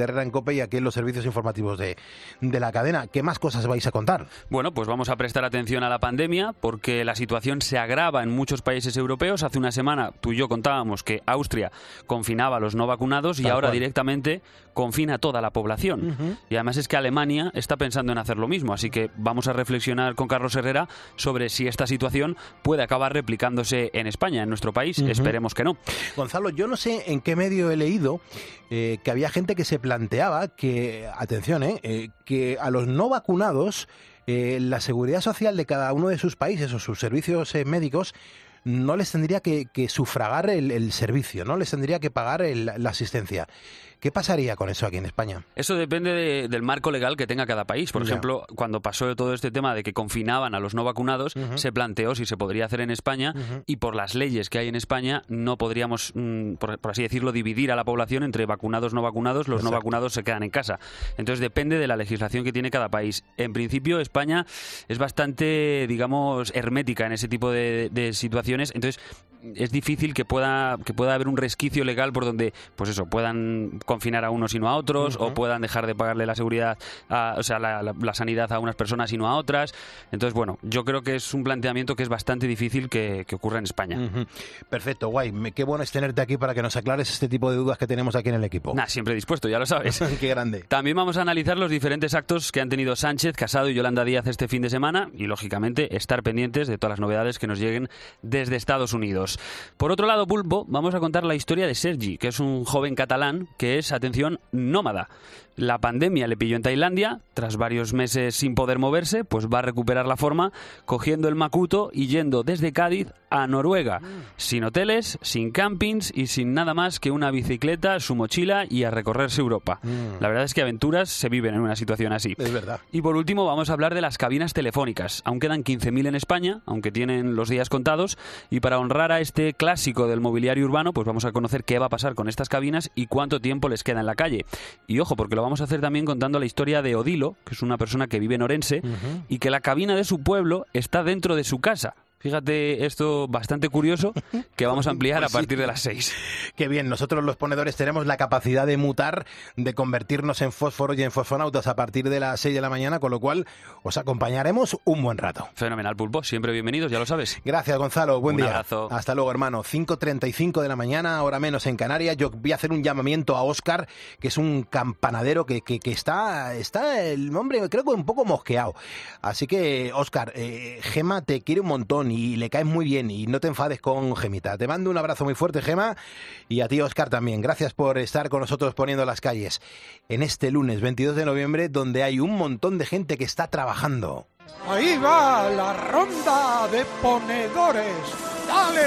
[SPEAKER 1] David Herrera en COPE y aquí en los servicios informativos de, de la cadena. ¿Qué más cosas vais a contar?
[SPEAKER 16] Bueno, pues vamos a prestar atención a la pandemia porque la situación se agrava en muchos países europeos. Hace una semana tú y yo contábamos que Austria confinaba a los no vacunados y
[SPEAKER 1] Tal
[SPEAKER 16] ahora
[SPEAKER 1] cual.
[SPEAKER 16] directamente confina a toda la población.
[SPEAKER 1] Ujú.
[SPEAKER 16] Y además es que Alemania está pensando en hacer lo mismo. Así que vamos a reflexionar con Carlos Herrera sobre si esta situación puede acabar replicándose en España, en nuestro país.
[SPEAKER 1] Ujú.
[SPEAKER 16] Esperemos que no.
[SPEAKER 1] Gonzalo, yo no sé en qué medio he leído eh, que había gente que se planteaba que, atención, eh, eh, que a los no vacunados eh, la seguridad social de cada uno de sus países o sus servicios eh, médicos no les tendría que, que sufragar el, el servicio, no les tendría que pagar el- la asistencia. ¿Qué pasaría con eso aquí en España?
[SPEAKER 16] Eso depende de- del marco legal que tenga cada país. Por
[SPEAKER 1] Ya.
[SPEAKER 16] ejemplo, cuando pasó todo este tema de que confinaban a los no vacunados,
[SPEAKER 1] Ujú.
[SPEAKER 16] se planteó si se podría hacer en España
[SPEAKER 1] Ujú.
[SPEAKER 16] y por las leyes que hay en España no podríamos, mm, por, por así decirlo, dividir a la población entre vacunados no vacunados. Los no
[SPEAKER 1] Exacto.
[SPEAKER 16] vacunados se quedan en casa. Entonces depende de la legislación que tiene cada país. En principio, España es bastante, digamos, hermética en ese tipo de, de situaciones. Entonces es difícil que pueda que pueda haber un resquicio legal por donde, pues eso, puedan confinar a unos y no a otros,
[SPEAKER 1] Ujú.
[SPEAKER 16] o puedan dejar de pagarle la seguridad, a- o sea, la, la- la sanidad a unas personas y no a otras. Entonces, bueno, yo creo que es un planteamiento que es bastante difícil que, que ocurra en España.
[SPEAKER 1] Ujú. Perfecto, guay. Me- Qué bueno es tenerte aquí para que nos aclares este tipo de dudas que tenemos aquí en el equipo.
[SPEAKER 16] Nah, siempre dispuesto, ya lo sabes.
[SPEAKER 1] Qué grande.
[SPEAKER 16] También vamos a analizar los diferentes actos que han tenido Sánchez, Casado y Yolanda Díaz este fin de semana y, lógicamente, estar pendientes de todas las novedades que nos lleguen desde Estados Unidos. Por otro lado, Pulpo, vamos a contar la historia de Sergi, que es un joven catalán que es, atención, nómada. La pandemia le pilló en Tailandia, tras varios meses sin poder moverse, pues va a recuperar la forma cogiendo el Makuto y yendo desde Cádiz a Noruega, sin hoteles, sin campings y sin nada más que una bicicleta, su mochila y a recorrerse Europa.
[SPEAKER 1] Mm.
[SPEAKER 16] La verdad es que aventuras se viven en una situación así.
[SPEAKER 1] Es verdad.
[SPEAKER 16] Y por último vamos a hablar de las cabinas telefónicas. Aún quedan quince mil en España, aunque tienen los días contados, y para honrar a este clásico del mobiliario urbano, pues vamos a conocer qué va a pasar con estas cabinas y cuánto tiempo les queda en la calle. Y ojo, porque lo vamos a hacer también contando la historia de Odilo, que es una persona que vive en Orense,
[SPEAKER 1] Ujú.
[SPEAKER 16] y que la cabina de su pueblo está dentro de su casa. Fíjate esto bastante curioso que vamos a ampliar a
[SPEAKER 1] Pues sí.
[SPEAKER 16] partir de las seis.
[SPEAKER 1] Qué bien, nosotros los ponedores tenemos la capacidad de mutar, de convertirnos en fósforos y en fosfonautas a partir de las seis de la mañana, con lo cual os acompañaremos un buen rato.
[SPEAKER 16] Fenomenal, Pulpo. Siempre bienvenidos, ya lo sabes.
[SPEAKER 1] Gracias, Gonzalo. Buen
[SPEAKER 16] Un
[SPEAKER 1] día.
[SPEAKER 16] abrazo.
[SPEAKER 1] Hasta luego, hermano. cinco treinta y cinco de la mañana, hora menos en Canarias. Yo voy a hacer un llamamiento a Óscar, que es un campanadero que, que, que está, está el hombre, creo que un poco mosqueado. Así que, Óscar, eh, Gema te quiere un montón y le caes muy bien y no te enfades con Gemita. Te mando un abrazo muy fuerte, Gema, y a ti, Óscar, también. Gracias por estar con nosotros poniendo las calles en este lunes veintidós de noviembre, donde hay un montón de gente que está trabajando.
[SPEAKER 15] Ahí va la ronda de ponedores. ¡Dale,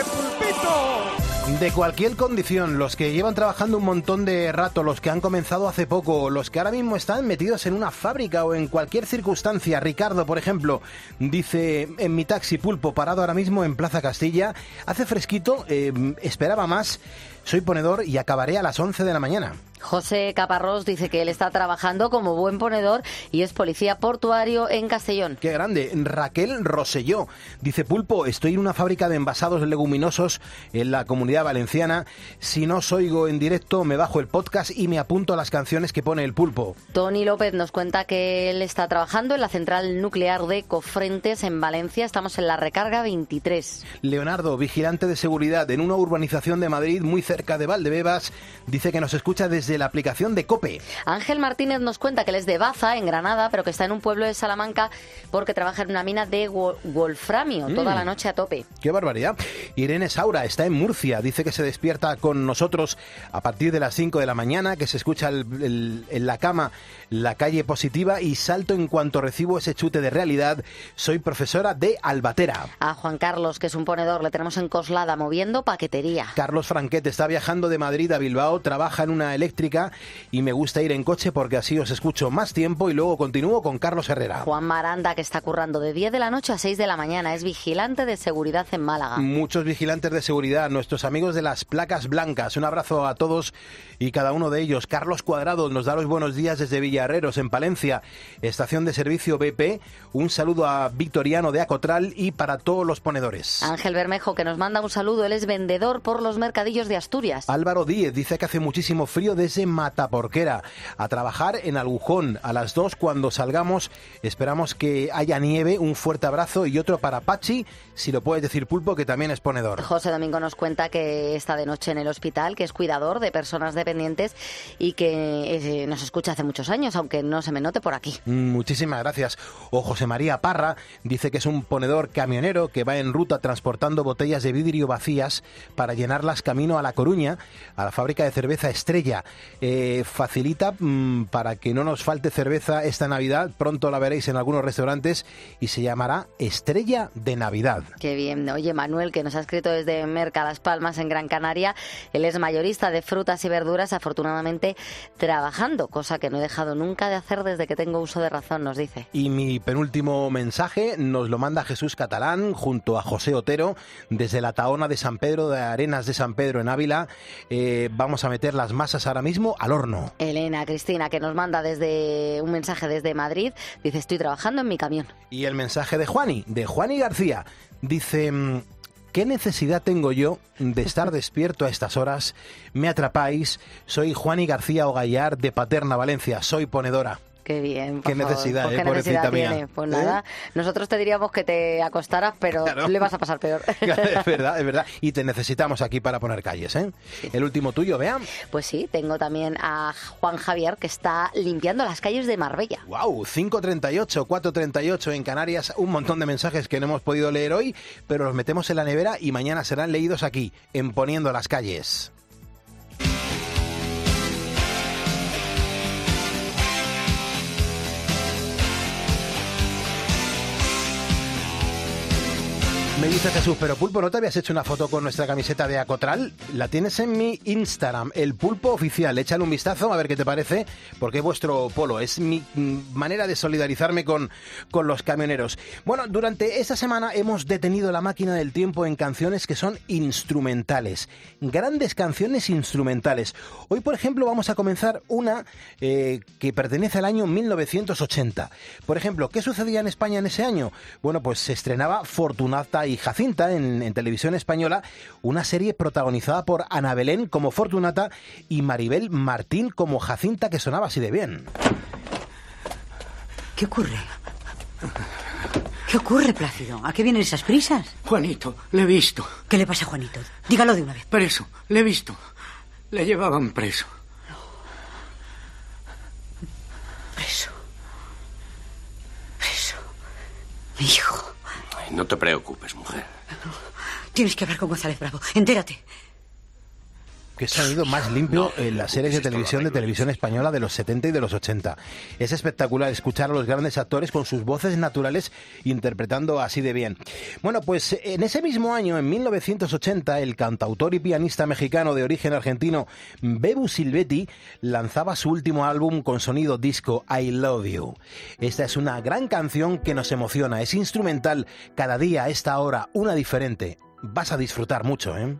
[SPEAKER 15] pulpito!
[SPEAKER 1] De cualquier condición, los que llevan trabajando un montón de rato, los que han comenzado hace poco, los que ahora mismo están metidos en una fábrica o en cualquier circunstancia. Ricardo, por ejemplo, dice: en mi taxi, Pulpo, parado ahora mismo en Plaza Castilla, hace fresquito, eh, esperaba más, soy ponedor y acabaré a las once de la mañana.
[SPEAKER 7] José Caparrós dice que él está trabajando como buen ponedor y es policía portuario en Castellón.
[SPEAKER 1] Qué grande. Raquel Roselló dice: Pulpo, estoy en una fábrica de envasados leguminosos en la Comunidad Valenciana. Si no os oigo en directo, me bajo el podcast y me apunto a las canciones que pone el Pulpo.
[SPEAKER 7] Tony López nos cuenta que él está trabajando en la central nuclear de Cofrentes en Valencia. Estamos en la recarga veintitrés.
[SPEAKER 1] Leonardo, vigilante de seguridad en una urbanización de Madrid muy cerca de Valdebebas, dice que nos escucha desde la aplicación de COPE.
[SPEAKER 7] Ángel Martínez nos cuenta que él es de Baza, en Granada, pero que está en un pueblo de Salamanca porque trabaja en una mina de wo- wolframio toda
[SPEAKER 1] Mm.
[SPEAKER 7] la noche a tope.
[SPEAKER 1] ¡Qué barbaridad! Irene Saura está en Murcia, dice que se despierta con nosotros a partir de las cinco de la mañana, que se escucha el- el- en la cama La Calle Positiva y salto en cuanto recibo ese chute de realidad. Soy profesora de Albatera.
[SPEAKER 7] A Juan Carlos, que es un ponedor, le tenemos en Coslada moviendo paquetería.
[SPEAKER 1] Carlos Franquet está viajando de Madrid a Bilbao, trabaja en una eléctrica y me gusta ir en coche porque así os escucho más tiempo y luego continúo con Carlos Herrera.
[SPEAKER 7] Juan Maranda, que está currando de diez de la noche a seis de la mañana, es vigilante de seguridad en Málaga.
[SPEAKER 1] Muchos vigilantes de seguridad, nuestros amigos de las placas blancas. Un abrazo a todos y cada uno de ellos. Carlos Cuadrado nos da los buenos días desde Villarreros, en Palencia, estación de servicio B P. Un saludo a Victoriano de Acotral y para todos los ponedores.
[SPEAKER 7] Ángel Bermejo, que nos manda un saludo, él es vendedor por los mercadillos de Asturias.
[SPEAKER 1] Álvaro Díez dice que hace muchísimo frío desde desde Mataporquera, a trabajar en Algujón. A las dos, cuando salgamos, esperamos que haya nieve. Un fuerte abrazo y otro para Pachi, si lo puedes decir, Pulpo, que también es ponedor.
[SPEAKER 7] José Domingo nos cuenta que está de noche en el hospital, que es cuidador de personas dependientes y que eh, nos escucha hace muchos años, aunque no se me note por aquí.
[SPEAKER 1] Muchísimas gracias. O José María Parra dice que es un ponedor camionero que va en ruta transportando botellas de vidrio vacías para llenarlas camino a La Coruña, a la fábrica de cerveza Estrella. Eh, facilita mmm, para que no nos falte cerveza esta Navidad. Pronto la veréis en algunos restaurantes y se llamará Estrella de Navidad.
[SPEAKER 7] Qué bien. Oye, Manuel, que nos ha escrito desde Merca, Las Palmas, en Gran Canaria. Él es mayorista de frutas y verduras, afortunadamente trabajando, cosa que no he dejado nunca de hacer desde que tengo uso de razón, nos dice.
[SPEAKER 1] Y mi penúltimo mensaje nos lo manda Jesús Catalán junto a José Otero desde la Tahona de San Pedro de Arenas de San Pedro en Ávila. Eh, vamos a meter las masas ahora mismo al horno.
[SPEAKER 7] Elena Cristina, que nos manda desde un mensaje desde Madrid, dice: estoy trabajando en mi camión.
[SPEAKER 1] Y el mensaje de Juani, de Juani García, dice: ¿qué necesidad tengo yo de estar despierto a estas horas? Me atrapáis, soy Juani García Ogallar de Paterna, Valencia, soy ponedora.
[SPEAKER 7] Qué bien, por
[SPEAKER 1] Qué
[SPEAKER 7] favor.
[SPEAKER 1] necesidad,
[SPEAKER 7] Pues
[SPEAKER 1] eh,
[SPEAKER 7] qué
[SPEAKER 1] pobrecita
[SPEAKER 7] necesidad
[SPEAKER 1] mía.
[SPEAKER 7] tiene. Pues nada, ¿Eh? Nosotros te diríamos que te acostaras, pero
[SPEAKER 1] Claro.
[SPEAKER 7] le vas a pasar peor.
[SPEAKER 1] Es verdad, es verdad. Y te necesitamos aquí para poner calles, ¿eh? Sí. El último tuyo, vean.
[SPEAKER 7] Pues sí, tengo también a Juan Javier, que está limpiando las calles de Marbella.
[SPEAKER 1] ¡Wow! cinco treinta y ocho, cuatro treinta y ocho en Canarias. Un montón de mensajes que no hemos podido leer hoy, pero los metemos en la nevera y mañana serán leídos aquí, en Poniendo las Calles. Me dice Jesús, pero Pulpo, ¿no te habías hecho una foto con nuestra camiseta de Acotral? La tienes en mi Instagram, el Pulpo Oficial. Échale un vistazo a ver qué te parece, porque es vuestro polo. Es mi manera de solidarizarme con, con los camioneros. Bueno, durante esta semana hemos detenido la máquina del tiempo en canciones que son instrumentales. Grandes canciones instrumentales. Hoy, por ejemplo, vamos a comenzar una eh, que pertenece al año mil novecientos ochenta. Por ejemplo, ¿qué sucedía en España en ese año? Bueno, pues se estrenaba Fortunata y Jacinta en, en televisión española, una serie protagonizada por Ana Belén como Fortunata y Maribel Martín como Jacinta, que sonaba así de bien.
[SPEAKER 17] ¿Qué ocurre? ¿Qué ocurre, Plácido? ¿A qué vienen esas prisas?
[SPEAKER 18] Juanito, le he visto.
[SPEAKER 17] ¿Qué le pasa a Juanito? Dígalo de una vez.
[SPEAKER 18] Preso, le he visto. Le llevaban preso.
[SPEAKER 17] Preso. Preso. Mi hijo.
[SPEAKER 19] No te preocupes, mujer.
[SPEAKER 17] Tienes que hablar con González Bravo. Entérate.
[SPEAKER 1] Qué sonido más limpio en las series de televisión de televisión española de los setenta y de los ochenta. Es espectacular escuchar a los grandes actores con sus voces naturales interpretando así de bien. Bueno, pues en ese mismo año, en mil novecientos ochenta, el cantautor y pianista mexicano de origen argentino Bebu Silvetti lanzaba su último álbum con sonido disco, I Love You. Esta es una gran canción que nos emociona, es instrumental, cada día a esta hora una diferente. Vas a disfrutar mucho, ¿eh?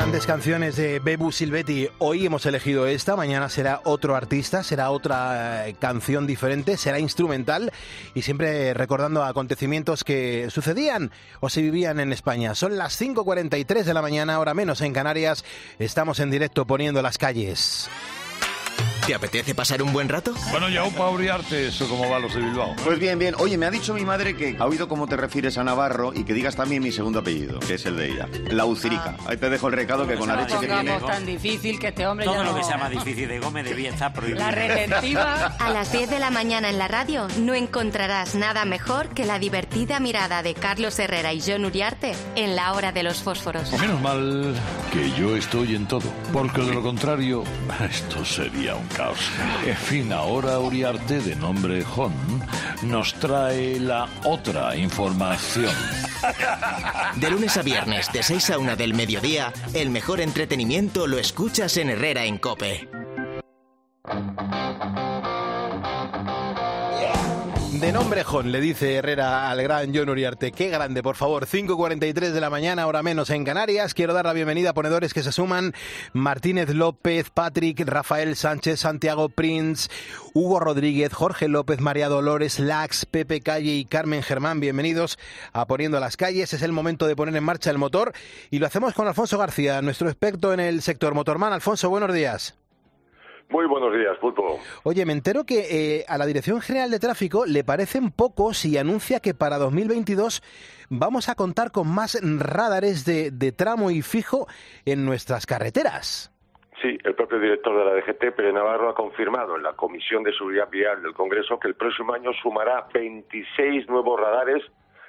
[SPEAKER 1] Grandes canciones de Bebu Silvetti. Hoy hemos elegido esta, mañana será otro artista, será otra eh, canción diferente, será instrumental y siempre recordando acontecimientos que sucedían o se vivían en España. Son las cinco cuarenta y tres de la mañana, hora menos en Canarias. Estamos en directo poniendo las calles.
[SPEAKER 4] ¿Te apetece pasar un buen rato?
[SPEAKER 20] Bueno, ya para Uriarte, eso como va los de Bilbao.
[SPEAKER 21] Pues bien, bien. Oye, me ha dicho mi madre que ha oído cómo te refieres a Navarro y que digas también mi segundo apellido, que es el de ella, la Ucirica. Ah. Ahí te dejo el recado que con la leche que tiene...
[SPEAKER 22] tan difícil que este hombre
[SPEAKER 11] Todo
[SPEAKER 22] ya
[SPEAKER 11] lo
[SPEAKER 22] no...
[SPEAKER 11] que sea más difícil de Gómez debía estar prohibido.
[SPEAKER 22] La retentiva...
[SPEAKER 23] A las diez de la mañana en la radio no encontrarás nada mejor que la divertida mirada de Carlos Herrera y Jon Uriarte en La Hora de los Fósforos.
[SPEAKER 20] Menos mal que yo estoy en todo, porque de lo contrario, esto sería un caos. En fin, ahora Uriarte, de nombre Jon, nos trae la otra información.
[SPEAKER 4] De lunes a viernes, de seis a una del mediodía, el mejor entretenimiento lo escuchas en Herrera en COPE.
[SPEAKER 1] De nombre Jon, le dice Herrera al gran Jon Uriarte. Qué grande, por favor. cinco cuarenta y tres de la mañana, hora menos en Canarias. Quiero dar la bienvenida a ponedores que se suman. Martínez López, Patrick, Rafael Sánchez, Santiago Prince, Hugo Rodríguez, Jorge López, María Dolores, Lax, Pepe Calle y Carmen Germán. Bienvenidos a Poniendo las Calles. Es el momento de poner en marcha el motor y lo hacemos con Alfonso García, nuestro experto en el sector motorman. Alfonso, buenos días.
[SPEAKER 24] Muy buenos días, Pulpo.
[SPEAKER 1] Oye, me entero que eh, a la Dirección General de Tráfico le parecen pocos y anuncia que para dos mil veintidós vamos a contar con más radares de, de tramo y fijo en nuestras carreteras.
[SPEAKER 24] Sí, el propio director de la D G T, Pere Navarro, ha confirmado en la Comisión de Seguridad Vial del Congreso que el próximo año sumará veintiséis nuevos radares,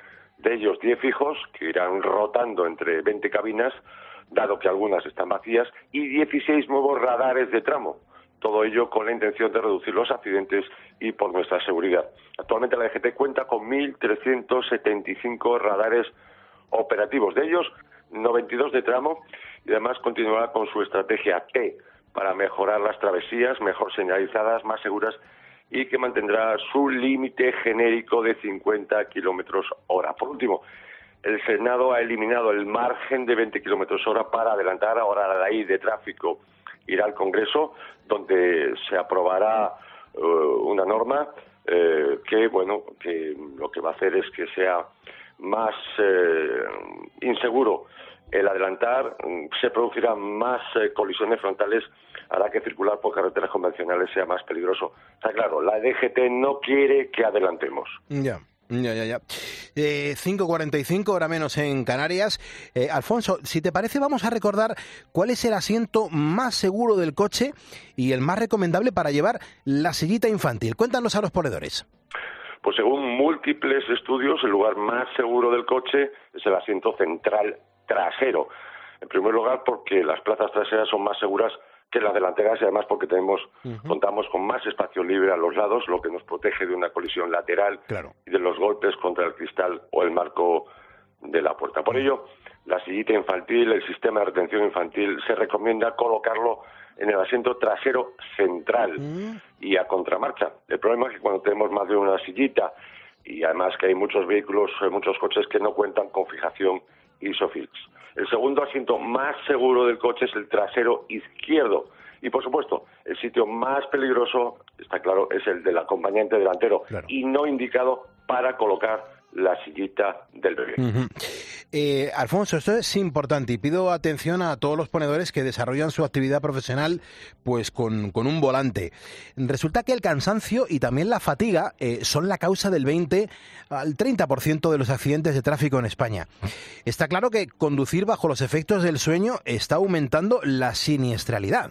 [SPEAKER 24] de ellos diez fijos, que irán rotando entre veinte cabinas, dado que algunas están vacías, y dieciséis nuevos radares de tramo. Todo ello con la intención de reducir los accidentes y por nuestra seguridad. Actualmente la D G T cuenta con mil trescientos setenta y cinco radares operativos, de ellos noventa y dos de tramo, y además continuará con su estrategia T para mejorar las travesías, mejor señalizadas, más seguras, y que mantendrá su límite genérico de cincuenta kilómetros hora. Por último, el Senado ha eliminado el margen de veinte kilómetros hora para adelantar. Ahora la ley de tráfico irá al Congreso, donde se aprobará uh, una norma eh, que, bueno, que lo que va a hacer es que sea más eh, inseguro el adelantar, se producirán más eh, colisiones frontales, hará que circular por carreteras convencionales sea más peligroso. Está claro, la D G T no quiere que adelantemos.
[SPEAKER 1] Ya. Ya, ya, ya. Eh, cinco cuarenta y cinco, hora menos en Canarias. Eh, Alfonso, si te parece, vamos a recordar cuál es el asiento más seguro del coche y el más recomendable para llevar la sillita infantil. Cuéntanos a los ponedores.
[SPEAKER 24] Pues según múltiples estudios, el lugar más seguro del coche es el asiento central trasero. En primer lugar, porque las plazas traseras son más seguras que las delanteras y además porque tenemos uh-huh. contamos con más espacio libre a los lados, lo que nos protege de una colisión lateral
[SPEAKER 1] claro.
[SPEAKER 24] y de los golpes contra el cristal o el marco de la puerta. Por ello, la sillita infantil, el sistema de retención infantil, se recomienda colocarlo en el asiento trasero central uh-huh. y a contramarcha. El problema es que cuando tenemos más de una sillita y además que hay muchos vehículos, muchos coches que no cuentan con fijación ISOFIX. El segundo asiento más seguro del coche es el trasero izquierdo. Y, por supuesto, el sitio más peligroso, está claro, es el del acompañante delantero. Claro. Y no indicado para colocar la sillita del bebé.
[SPEAKER 1] Uh-huh. Eh, Alfonso, esto es importante y pido atención a todos los ponedores que desarrollan su actividad profesional pues con, con un volante. Resulta que el cansancio y también la fatiga eh, son la causa del veinte al treinta por ciento de los accidentes de tráfico en España. Está claro que conducir bajo los efectos del sueño está aumentando la siniestralidad.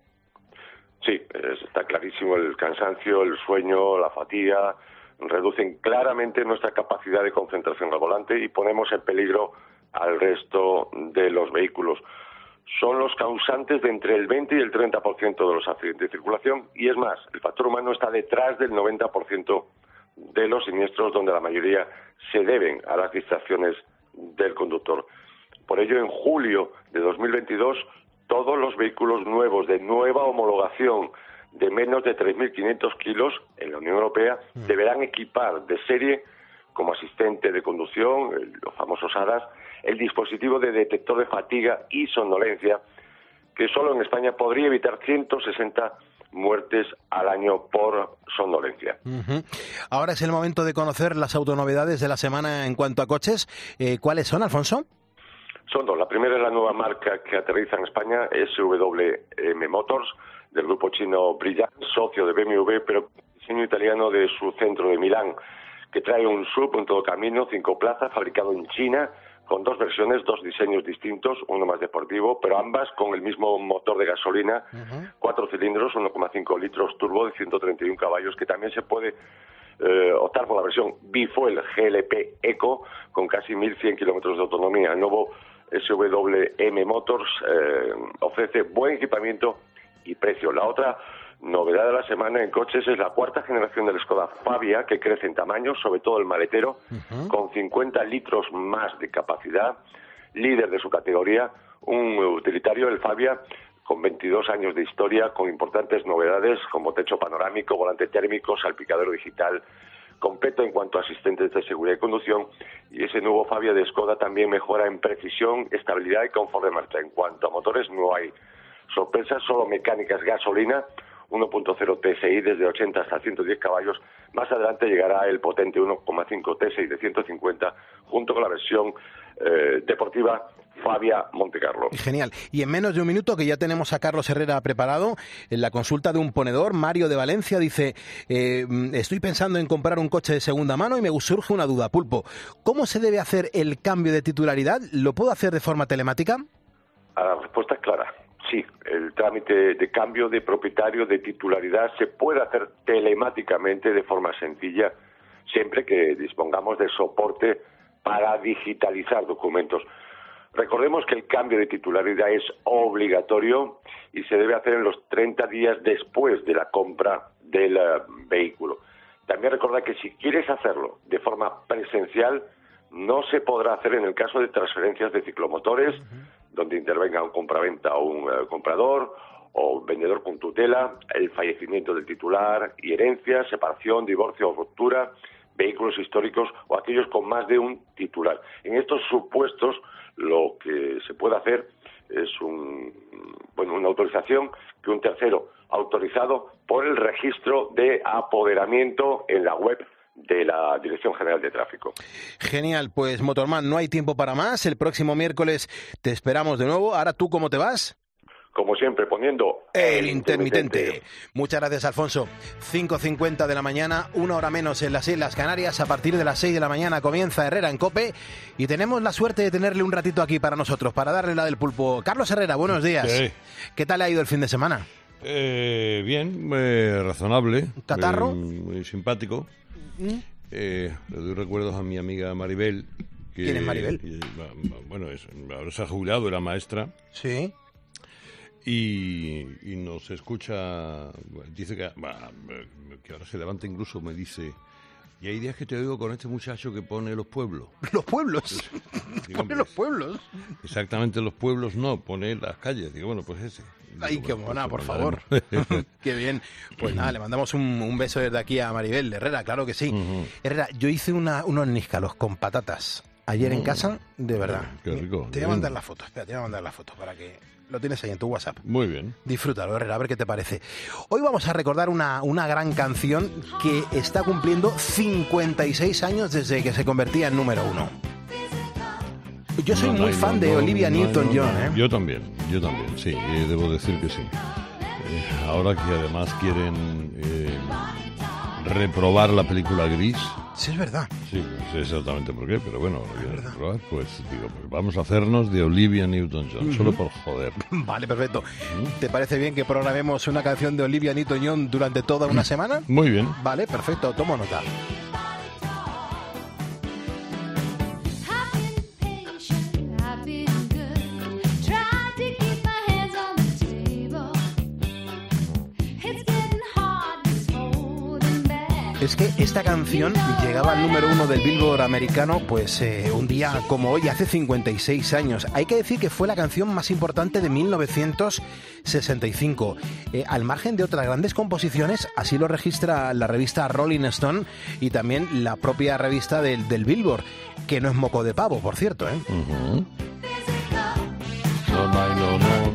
[SPEAKER 24] Sí, está clarísimo. El cansancio, el sueño, la fatiga reducen claramente nuestra capacidad de concentración al volante y ponemos en peligro al resto de los vehículos. Son los causantes de entre el veinte y el treinta por ciento de los accidentes de circulación y es más, el factor humano está detrás del noventa por ciento de los siniestros, donde la mayoría se deben a las distracciones del conductor. Por ello, en julio de dos mil veintidós, todos los vehículos nuevos de nueva homologación de menos de tres mil quinientos kilos en la Unión Europea deberán equipar de serie como asistente de conducción, los famosos A D A S, el dispositivo de detector de fatiga y somnolencia, que solo en España podría evitar ciento sesenta muertes al año por somnolencia.
[SPEAKER 1] Uh-huh. Ahora es el momento de conocer las autonovedades de la semana en cuanto a coches. Eh, ¿Cuáles son, Alfonso?
[SPEAKER 24] Son dos. La primera es la nueva marca que aterriza en España, S W M Motors, del grupo chino Brillant, socio de B M W, pero diseño italiano de su centro de Milán, que trae un S U V, un todocamino, cinco plazas, fabricado en China, con dos versiones, dos diseños distintos, uno más deportivo, pero ambas con el mismo motor de gasolina, uh-huh. cuatro cilindros, uno coma cinco litros turbo de ciento treinta y uno caballos, que también se puede eh, optar por la versión Bifuel G L P Eco, con casi mil cien kilómetros de autonomía. El nuevo S W M Motors eh, ofrece buen equipamiento y precio. La otra novedad de la semana en coches es la cuarta generación del Skoda Fabia, que crece en tamaño, sobre todo el maletero, uh-huh. con cincuenta litros más de capacidad, líder de su categoría, un utilitario, el Fabia, con veintidós años de historia, con importantes novedades como techo panorámico, volante térmico, salpicadero digital, completo en cuanto a asistentes de seguridad y conducción, y ese nuevo Fabia de Skoda también mejora en precisión, estabilidad y confort de marcha. En cuanto a motores, no hay sorpresas, solo mecánicas gasolina, uno punto cero T S I desde ochenta hasta ciento diez caballos. Más adelante llegará el potente uno coma cinco T S I de ciento cincuenta, junto con la versión eh, deportiva Fabia Montecarlo.
[SPEAKER 1] Genial. Y en menos de un minuto, que ya tenemos a Carlos Herrera preparado, en la consulta de un ponedor, Mario de Valencia, dice, eh, estoy pensando en comprar un coche de segunda mano y me surge una duda. Pulpo, ¿cómo se debe hacer el cambio de titularidad? ¿Lo puedo hacer de forma telemática?
[SPEAKER 24] La respuesta es clara. Sí, el trámite de cambio de propietario de titularidad se puede hacer telemáticamente de forma sencilla, siempre que dispongamos de soporte para digitalizar documentos. Recordemos que el cambio de titularidad es obligatorio y se debe hacer en los treinta días después de la compra del uh, vehículo. También recuerda que si quieres hacerlo de forma presencial, no se podrá hacer en el caso de transferencias de ciclomotores, uh-huh. donde intervenga un compraventa o un uh, comprador o vendedor con tutela, el fallecimiento del titular y herencia, separación, divorcio o ruptura, vehículos históricos o aquellos con más de un titular. En estos supuestos, lo que se puede hacer es un, bueno, una autorización que un tercero autorizado por el registro de apoderamiento en la web de la Dirección General de Tráfico.
[SPEAKER 1] Genial, pues Motorman, no hay tiempo para más. El próximo miércoles te esperamos de nuevo. Ahora, ¿tú cómo te vas?
[SPEAKER 24] Como siempre, poniendo
[SPEAKER 1] el intermitente. Muchas gracias, Alfonso. cinco cincuenta de la mañana, una hora menos en las Islas Canarias. A partir de las seis de la mañana comienza Herrera en COPE y tenemos la suerte de tenerle un ratito aquí para nosotros, para darle la del pulpo. Carlos Herrera, buenos días.
[SPEAKER 2] Sí.
[SPEAKER 1] ¿Qué tal ha ido el fin de semana?
[SPEAKER 2] Eh, bien, eh, razonable.
[SPEAKER 1] ¿Catarro?
[SPEAKER 2] Eh, muy simpático. ¿Mm? Eh, le doy recuerdos a mi amiga Maribel. Que,
[SPEAKER 1] ¿Quién es Maribel?
[SPEAKER 2] Que, bueno, es, ahora se ha jubilado, era maestra.
[SPEAKER 1] Sí.
[SPEAKER 2] Y, y nos escucha, dice que, que ahora se levanta, incluso me dice, y hay días que te oigo con este muchacho que pone los pueblos.
[SPEAKER 1] ¿Los pueblos?
[SPEAKER 2] Digo,
[SPEAKER 1] ¿Pone los pueblos?
[SPEAKER 2] Exactamente, los pueblos no, pone las calles. Digo, bueno, pues ese. Digo,
[SPEAKER 1] Ay, qué
[SPEAKER 2] bueno,
[SPEAKER 1] mona,
[SPEAKER 2] pues,
[SPEAKER 1] por favor. Qué bien. Pues nada, le mandamos un, un beso desde aquí a Maribel de Herrera, claro que sí. Uh-huh. Herrera, yo hice una, unos níscalos con patatas ayer uh-huh. en casa, de verdad.
[SPEAKER 2] Qué rico.
[SPEAKER 1] Te voy a mandar la foto, espera, te voy a mandar la foto para que... Lo tienes ahí en tu WhatsApp.
[SPEAKER 2] Muy bien.
[SPEAKER 1] Disfrútalo, Herrera, a ver qué te parece. Hoy vamos a recordar una, una gran canción que está cumpliendo cincuenta y seis años desde que se convertía en número uno. Yo soy
[SPEAKER 2] no,
[SPEAKER 1] muy
[SPEAKER 2] no,
[SPEAKER 1] fan
[SPEAKER 2] no,
[SPEAKER 1] de
[SPEAKER 2] no,
[SPEAKER 1] Olivia
[SPEAKER 2] no,
[SPEAKER 1] Newton-John,
[SPEAKER 2] no, no.
[SPEAKER 1] ¿eh?
[SPEAKER 2] Yo también, yo también, sí, eh, debo decir que sí. Eh, ahora que además quieren eh, reprobar la película Gris.
[SPEAKER 1] Sí, es verdad.
[SPEAKER 2] Sí, no sé exactamente por qué, pero bueno, lo quieren reprobar, pues digo, pues vamos a hacernos de Olivia Newton-John, uh-huh. solo por joder.
[SPEAKER 1] Vale, perfecto. Uh-huh. ¿Te parece bien que programemos una canción de Olivia Newton-John durante toda una semana?
[SPEAKER 2] Muy bien.
[SPEAKER 1] Vale, perfecto, tomo nota. Es que esta canción llegaba al número uno del Billboard americano, pues eh, un día como hoy, hace cincuenta y seis años. Hay que decir que fue la canción más importante de mil novecientos sesenta y cinco. Eh, al margen de otras grandes composiciones, así lo registra la revista Rolling Stone y también la propia revista del, del Billboard, que no es moco de pavo, por cierto, ¿eh?
[SPEAKER 2] Uh-huh. No, no, no,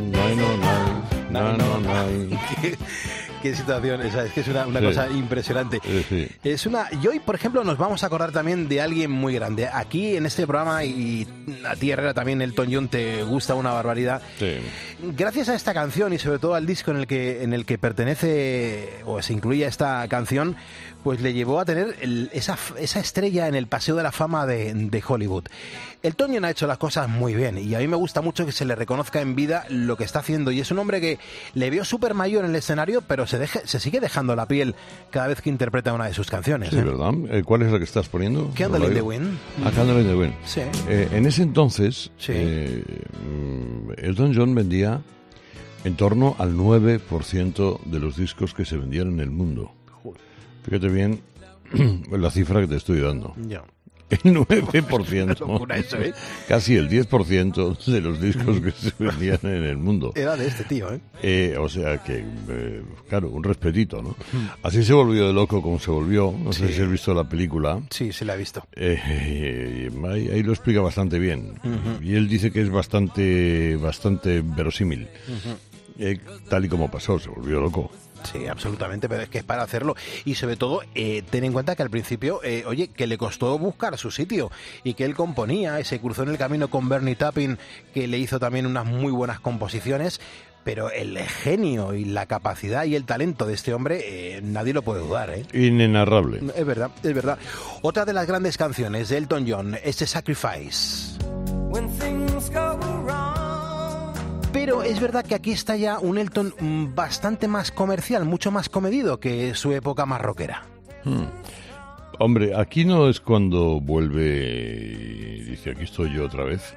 [SPEAKER 2] no, no, no, no, no.
[SPEAKER 1] Qué situación, esa, es que es una, una
[SPEAKER 2] Sí.
[SPEAKER 1] cosa impresionante.
[SPEAKER 2] Sí, sí.
[SPEAKER 1] Es una, y hoy, por ejemplo, nos vamos a acordar también de alguien muy grande. Aquí en este programa, y a ti, Herrera, también Elton John te gusta una barbaridad.
[SPEAKER 2] Sí.
[SPEAKER 1] Gracias a esta canción y sobre todo al disco en el que en el que pertenece o se incluye esta canción, pues le llevó a tener el- esa, esa estrella en el Paseo de la Fama de, de Hollywood. Elton John ha hecho las cosas muy bien y a mí me gusta mucho que se le reconozca en vida lo que está haciendo, y es un hombre que le veo súper mayor en el escenario, pero se, deje, se sigue dejando la piel cada vez que interpreta una de sus canciones.
[SPEAKER 2] Sí,
[SPEAKER 1] ¿eh?
[SPEAKER 2] ¿verdad? Eh, ¿Cuál es la que estás poniendo?
[SPEAKER 1] Candle in the
[SPEAKER 2] Rollo?
[SPEAKER 1] Wind.
[SPEAKER 2] Ah, Candle in the Wind.
[SPEAKER 1] Sí.
[SPEAKER 2] Eh, en ese entonces, eh, mm, Elton John vendía en torno al nueve por ciento de los discos que se vendían en el mundo. Fíjate bien la cifra que te estoy dando.
[SPEAKER 1] Ya.
[SPEAKER 2] El nueve por ciento.
[SPEAKER 1] Una locura eso, ¿eh?
[SPEAKER 2] Casi el diez por ciento de los discos que se vendían en el mundo.
[SPEAKER 1] Era de este tío, ¿eh?
[SPEAKER 2] Eh, o sea que, eh, claro, un respetito, ¿no? Así se volvió de loco como se volvió. No sé
[SPEAKER 1] Sí.
[SPEAKER 2] si has visto la película.
[SPEAKER 1] Sí, se la he visto.
[SPEAKER 2] Eh, eh, ahí, ahí lo explica bastante bien.
[SPEAKER 1] Ujú.
[SPEAKER 2] Y él dice que es bastante, bastante verosímil.
[SPEAKER 1] Ujú.
[SPEAKER 2] Eh, tal y como pasó, se volvió loco.
[SPEAKER 1] Sí, absolutamente, pero es que es para hacerlo. Y sobre todo, eh, ten en cuenta que al principio, eh, oye, que le costó buscar su sitio y que él componía, y se cruzó en el camino con Bernie Taupin, que le hizo también unas muy buenas composiciones, pero el genio y la capacidad y el talento de este hombre, eh, nadie lo puede dudar, ¿eh?
[SPEAKER 2] Inenarrable.
[SPEAKER 1] Es verdad, es verdad. Otra de las grandes canciones de Elton John es The Sacrifice.
[SPEAKER 13] When things go wrong.
[SPEAKER 1] Pero es verdad que aquí está ya un Elton mm, bastante más comercial, mucho más comedido que su época más rockera.
[SPEAKER 2] Hmm. Hombre, aquí no es cuando vuelve y dice, aquí estoy yo otra vez.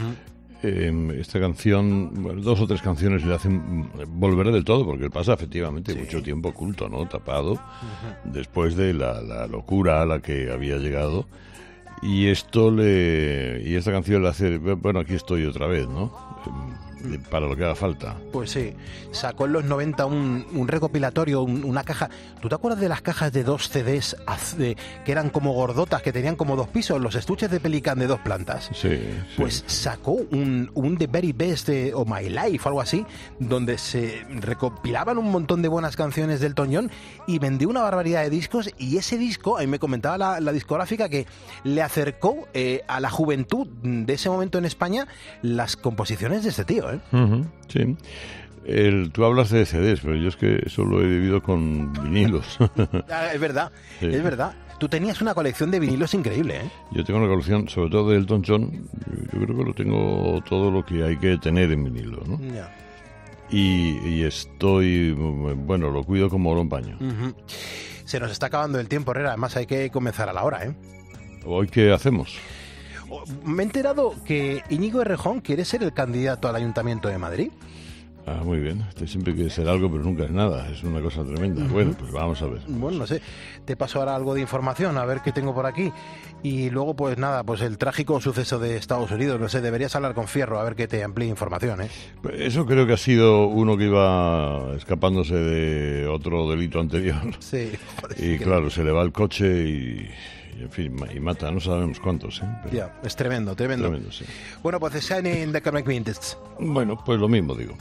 [SPEAKER 2] Eh, esta canción, bueno, dos o tres canciones le hacen volver del todo, porque él pasa efectivamente mucho tiempo oculto, ¿no? Tapado, después de la, la locura a la que había llegado. Y esto le y esta canción le hace, bueno, aquí estoy otra vez, ¿no? Eh, Para lo que haga falta.
[SPEAKER 1] Pues sí, sacó en los noventa un, un recopilatorio, un- una caja. ¿Tú te acuerdas de las cajas de dos C Ds az- de- que eran como gordotas, que tenían como dos pisos, los estuches de Pelican de dos plantas?
[SPEAKER 2] Sí, sí.
[SPEAKER 1] Pues sacó un, un The Very Best de o My Life, algo así, donde se recopilaban un montón de buenas canciones del Elton John y vendió una barbaridad de discos. Y ese disco, a mí me comentaba la, la discográfica que le acercó eh, a la juventud de ese momento en España las composiciones de este tío, ¿eh?
[SPEAKER 2] Ujú, sí. El, tú hablas de C Ds, pero yo es que eso lo he vivido con vinilos.
[SPEAKER 1] Ah, es verdad,
[SPEAKER 2] Sí.
[SPEAKER 1] es verdad. Tú tenías una colección de vinilos increíble, ¿eh?
[SPEAKER 2] Yo tengo una colección, sobre todo de Elton John. Yo creo que lo tengo todo lo que hay que tener en vinilo, ¿no?
[SPEAKER 1] Ya.
[SPEAKER 2] Y, y estoy, bueno, lo cuido como oro en paño.
[SPEAKER 1] Ujú. Se nos está acabando el tiempo, Herrera. Además, hay que comenzar a la hora, ¿eh?
[SPEAKER 2] ¿Hoy qué hacemos?
[SPEAKER 1] Me he enterado que Íñigo Errejón quiere ser el candidato al Ayuntamiento de Madrid.
[SPEAKER 2] Ah, muy bien. Este siempre quiere ser algo, pero nunca es nada. Es una cosa tremenda.
[SPEAKER 1] Ujú.
[SPEAKER 2] Bueno, pues vamos a ver.
[SPEAKER 1] Bueno, no sé. Te paso ahora algo de información, a ver qué tengo por aquí. Y luego, pues nada, pues el trágico suceso de Estados Unidos. No sé, deberías hablar con Fierro, a ver que te amplíe información, ¿eh?
[SPEAKER 2] Eso creo que ha sido uno que iba escapándose de otro delito anterior.
[SPEAKER 1] Sí, joder,
[SPEAKER 2] Y
[SPEAKER 1] que-
[SPEAKER 2] claro, se le va el coche y, y, en fin, ma- y mata. No sabemos cuántos, ¿eh? Pero
[SPEAKER 1] Ya, es tremendo, tremendo.
[SPEAKER 2] tremendo, sí.
[SPEAKER 1] Bueno, pues Shining the Comic Minutes.
[SPEAKER 2] Bueno, pues lo mismo digo.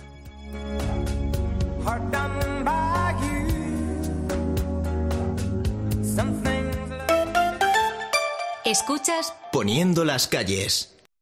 [SPEAKER 13] Hard done by you. Some things
[SPEAKER 3] Escuchas
[SPEAKER 4] Poniendo las calles.